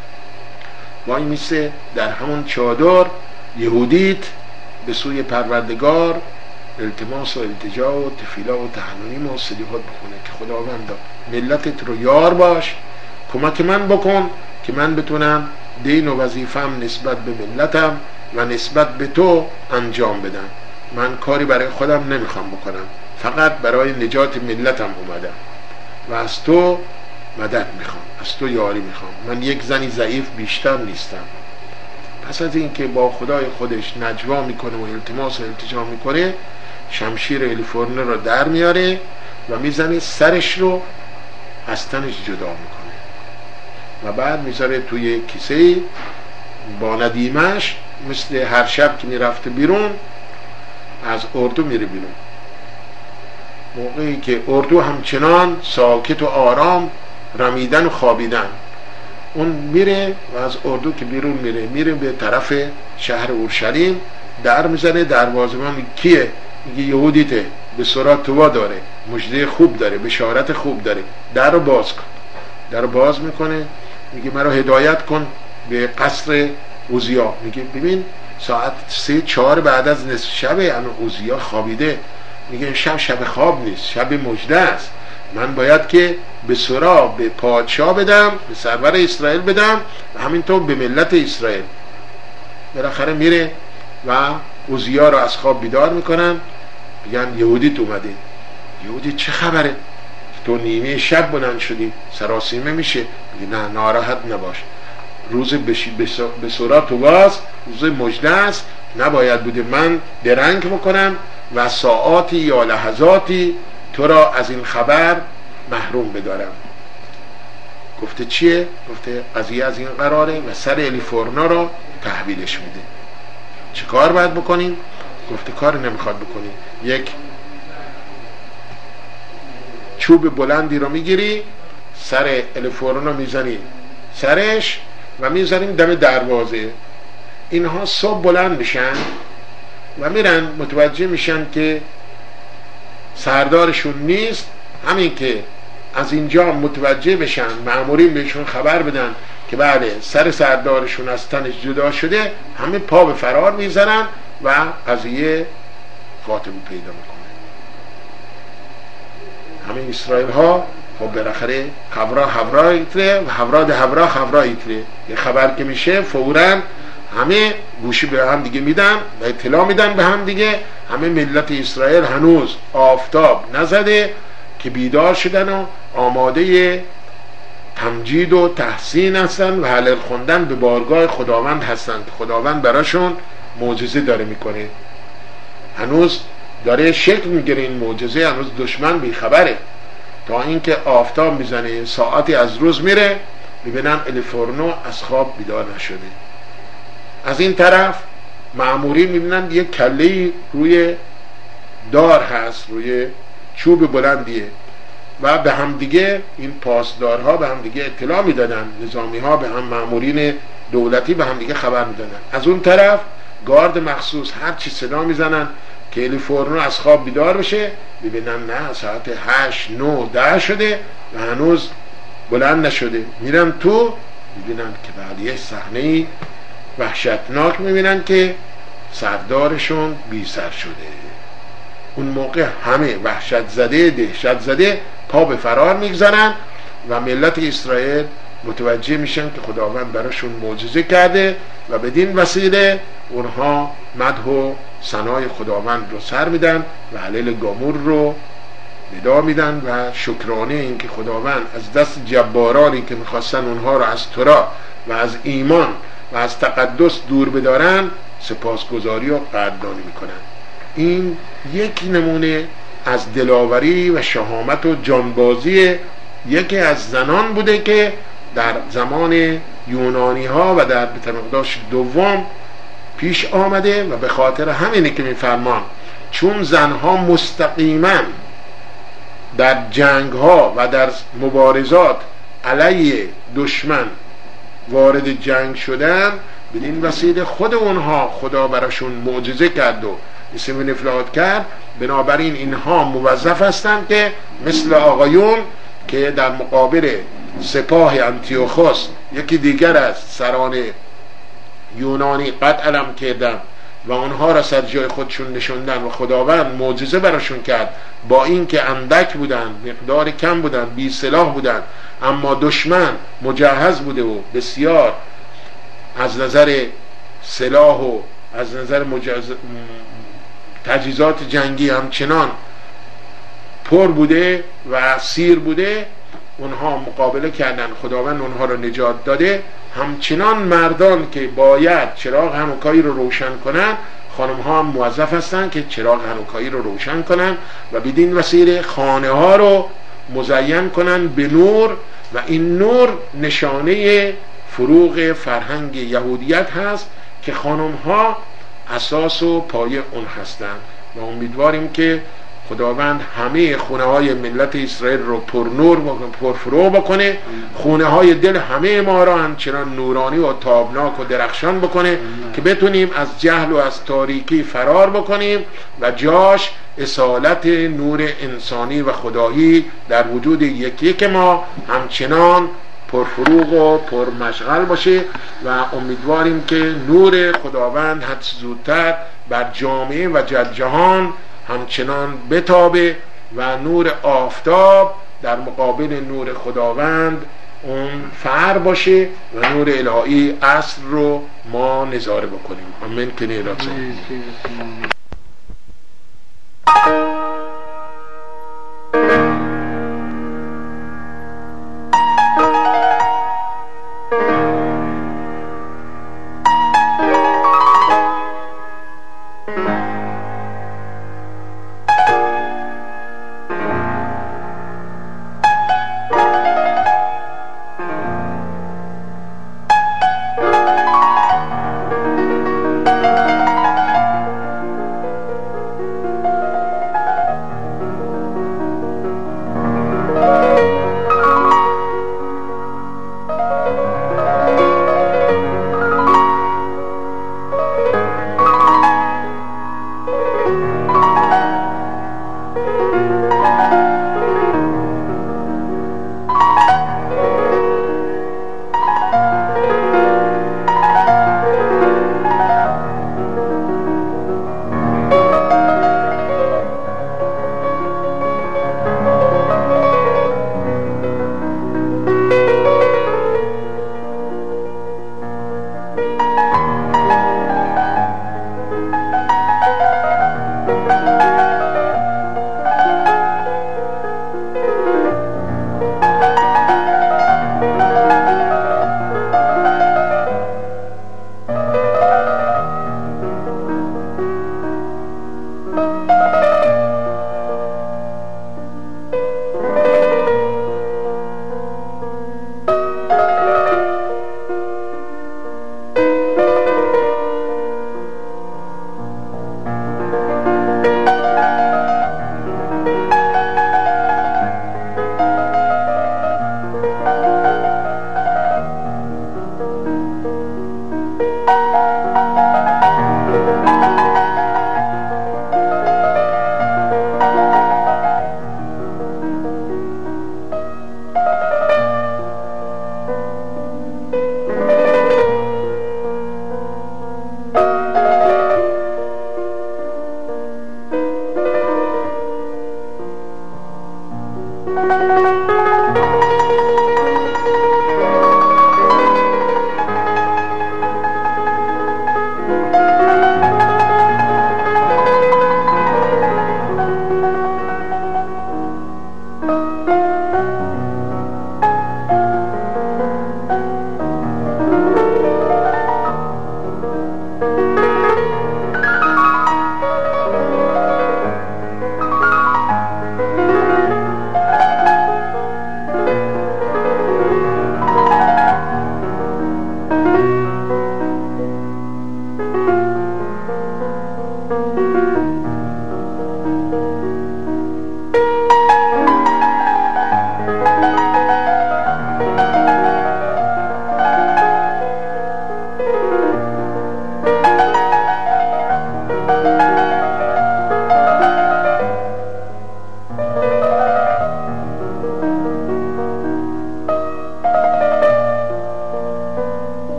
وای میسه در همون چادر یهودیت به سوی پروردگار التماس و التجا و تفیلا و تحنونیم و صلیحات بکنه که خداوندا ملتت رو یار باش، کمک من بکن که من بتونم دین و وظیفم نسبت به ملتم و نسبت به تو انجام بدم. من کاری برای خودم نمیخوام بکنم، فقط برای نجات ملتم اومدم و از تو مدد میخوام، از تو یاری میخوام. من یک زنی ضعیف بیشتر نیستم، پس از این که با خدای خودش نجوا میکنه و التماس و التجا میکنه، شمشیر الیفورنه رو در میاره و میزنه سرش رو از تنش جدا میکنه و بعد میذاره توی کیسه با ندیمش، مثل هر شب که میرفته بیرون از اردو میره بیرون. موقعی که اردو همچنان ساکت و آرام رمیدن و خوابیدن، اون میره و از اردو که بیرون میره میره به طرف شهر اورشلیم، در میزنه. دروازه‌بان کیه؟ میگه یهودیته، به سرعت توا داره، مژده خوب داره، بشارت خوب داره، در رو باز کن. در رو باز میکنه، میگه مرا هدایت کن به قصر اوزیا. میگه ببین ساعت سه چهار بعد از نصف شبه، اما اوزیا خوابیده. میگه شب شب خواب نیست، شب مژده است. من باید که به سرا به پادشاه بدم، به سرور اسرائیل بدم و همینطور به ملت اسرائیل. بالاخره میره و اوزیا رو از خواب بیدار میکنن، میگن یهودیت اومده. یهودی چه خبره؟ تو نیمه شب بلند شدی، سراسیمه میشه. میگه نه ناراحت نباش، روز بشی به سرا تو باز، روز مژده است، نباید بوده من درنگ بکنم و ساعاتی یا لحظاتی تو را از این خبر محروم بدارم. گفته چیه؟ گفته قضیه از این قراره و سر الیفورنا را تحویلش میده. چه کار باید بکنیم؟ گفته کار نمیخواد بکنی، یک چوب بلندی رو میگیری، سر الیفورنا میزنی سرش و میزنیم دم دروازه. اینها صبح بلند میشن و میرن، متوجه میشن که سردارشون نیست. همین که از اینجا متوجه بشن، مأمورین بهشون خبر بدن که بله سر سردارشون از تنش جدا شده، همه پا به فرار میزنن و قضیه خاتمه پیدا میکنه. همه اسرائیل ها خب بالاخره خبرا خبرا ایتره و خبرا ده خبرا خبرا ایتره، یه خبر که میشه فوراً همه گوشی به هم دیگه میدن و اطلاع میدن به هم دیگه. همه ملت اسرائیل هنوز آفتاب نزده که بیدار شدن و آماده تمجید و تحسین هستن و هلل خوندن به بارگاه خداوند هستن. خداوند براشون معجزه داره میکنه، هنوز داره شکل میگیره این معجزه، هنوز دشمن بیخبره. تا اینکه آفتاب میزنه، ساعتی از روز میره، میبینن الیفورنو از خواب بیدار نشده. از این طرف مأمورین میبینن یک کله‌ای روی دار هست، روی چوب بلندیه و به هم دیگه این پاسدارها به هم دیگه اطلاع میدادن، نظامی ها به هم، مأمورین دولتی به هم دیگه خبر میدادن. از اون طرف گارد مخصوص هر چی صدا میزنن که الیفورنو از خواب بیدار بشه، ببینن نه ساعت هشت نه ده شده و هنوز بلند نشده. میرن تو، میبینن که بعد یه صحنه وحشتناک میبینن که سردارشون بی سر شده. اون موقع همه وحشت زده، دهشت زده، پا به فرار میگذارن و ملت اسرائیل متوجه میشن که خداوند براشون معجزه کرده و بدین وسیله اونها مدح و ثنای خداوند رو سر میدن و هلیل گامور رو ندا میدن و شکرانه این که خداوند از دست جبارانی که میخواستن اونها رو از تورا و از ایمان و از تقدس دور بدارن سپاسگزاری و قدردانی میکنن. این یک نمونه از دلاوری و شهامت و جانبازی یکی از زنان بوده که در زمان یونانی ها و در بتمقداش دوم پیش آمده و به خاطر همینه که میفرمان چون زنها مستقیما در جنگ ها و در مبارزات علیه دشمن وارد جنگ شدن، بدین وسیله خود اونها خدا براشون معجزه کرد و اسم نفلات کرد. بنابراین اینها موظف هستند که مثل آقایون که در مقابل سپاه انتیوخوس یکی دیگر از سران یونانی قد علم کردن و اونها را سر جای خودشون نشوندن و خداوند معجزه براشون کرد، با این که اندک بودن، مقدار کم بودن، بی سلاح بودن، اما دشمن مجهز بوده و بسیار از نظر سلاح و از نظر مجهز... تجهیزات جنگی همچنان پر بوده و سیر بوده. اونها مقابله کردن، خداوند اونها را نجات داده. همچنان مردان که باید چراغ هانوکایی رو روشن کنن، خانم ها هم موظف هستن که چراغ هانوکایی رو روشن کنن و بدین وسیله خانه ها رو مزین کنن به نور، و این نور نشانه فروغ فرهنگ یهودیت هست که خانم ها اساس و پایه اون هستند. و امیدواریم که خداوند همه خونه های ملت اسرائیل رو پر نور و پر فرو بکنه، خونه های دل همه ما را همچنان نورانی و تابناک و درخشان بکنه که بتونیم از جهل و از تاریکی فرار بکنیم و جاش اصالت نور انسانی و خدایی در وجود یکی یک ما همچنان پرفروغ و پرمشغل باشه. و امیدواریم که نور خداوند حد زودتر بر جامعه و جهان همچنان بتابه و نور آفتاب در مقابل نور خداوند اون فر باشه و نور الهی اصل رو ما نظاره بکنیم. آمین که نیراتون.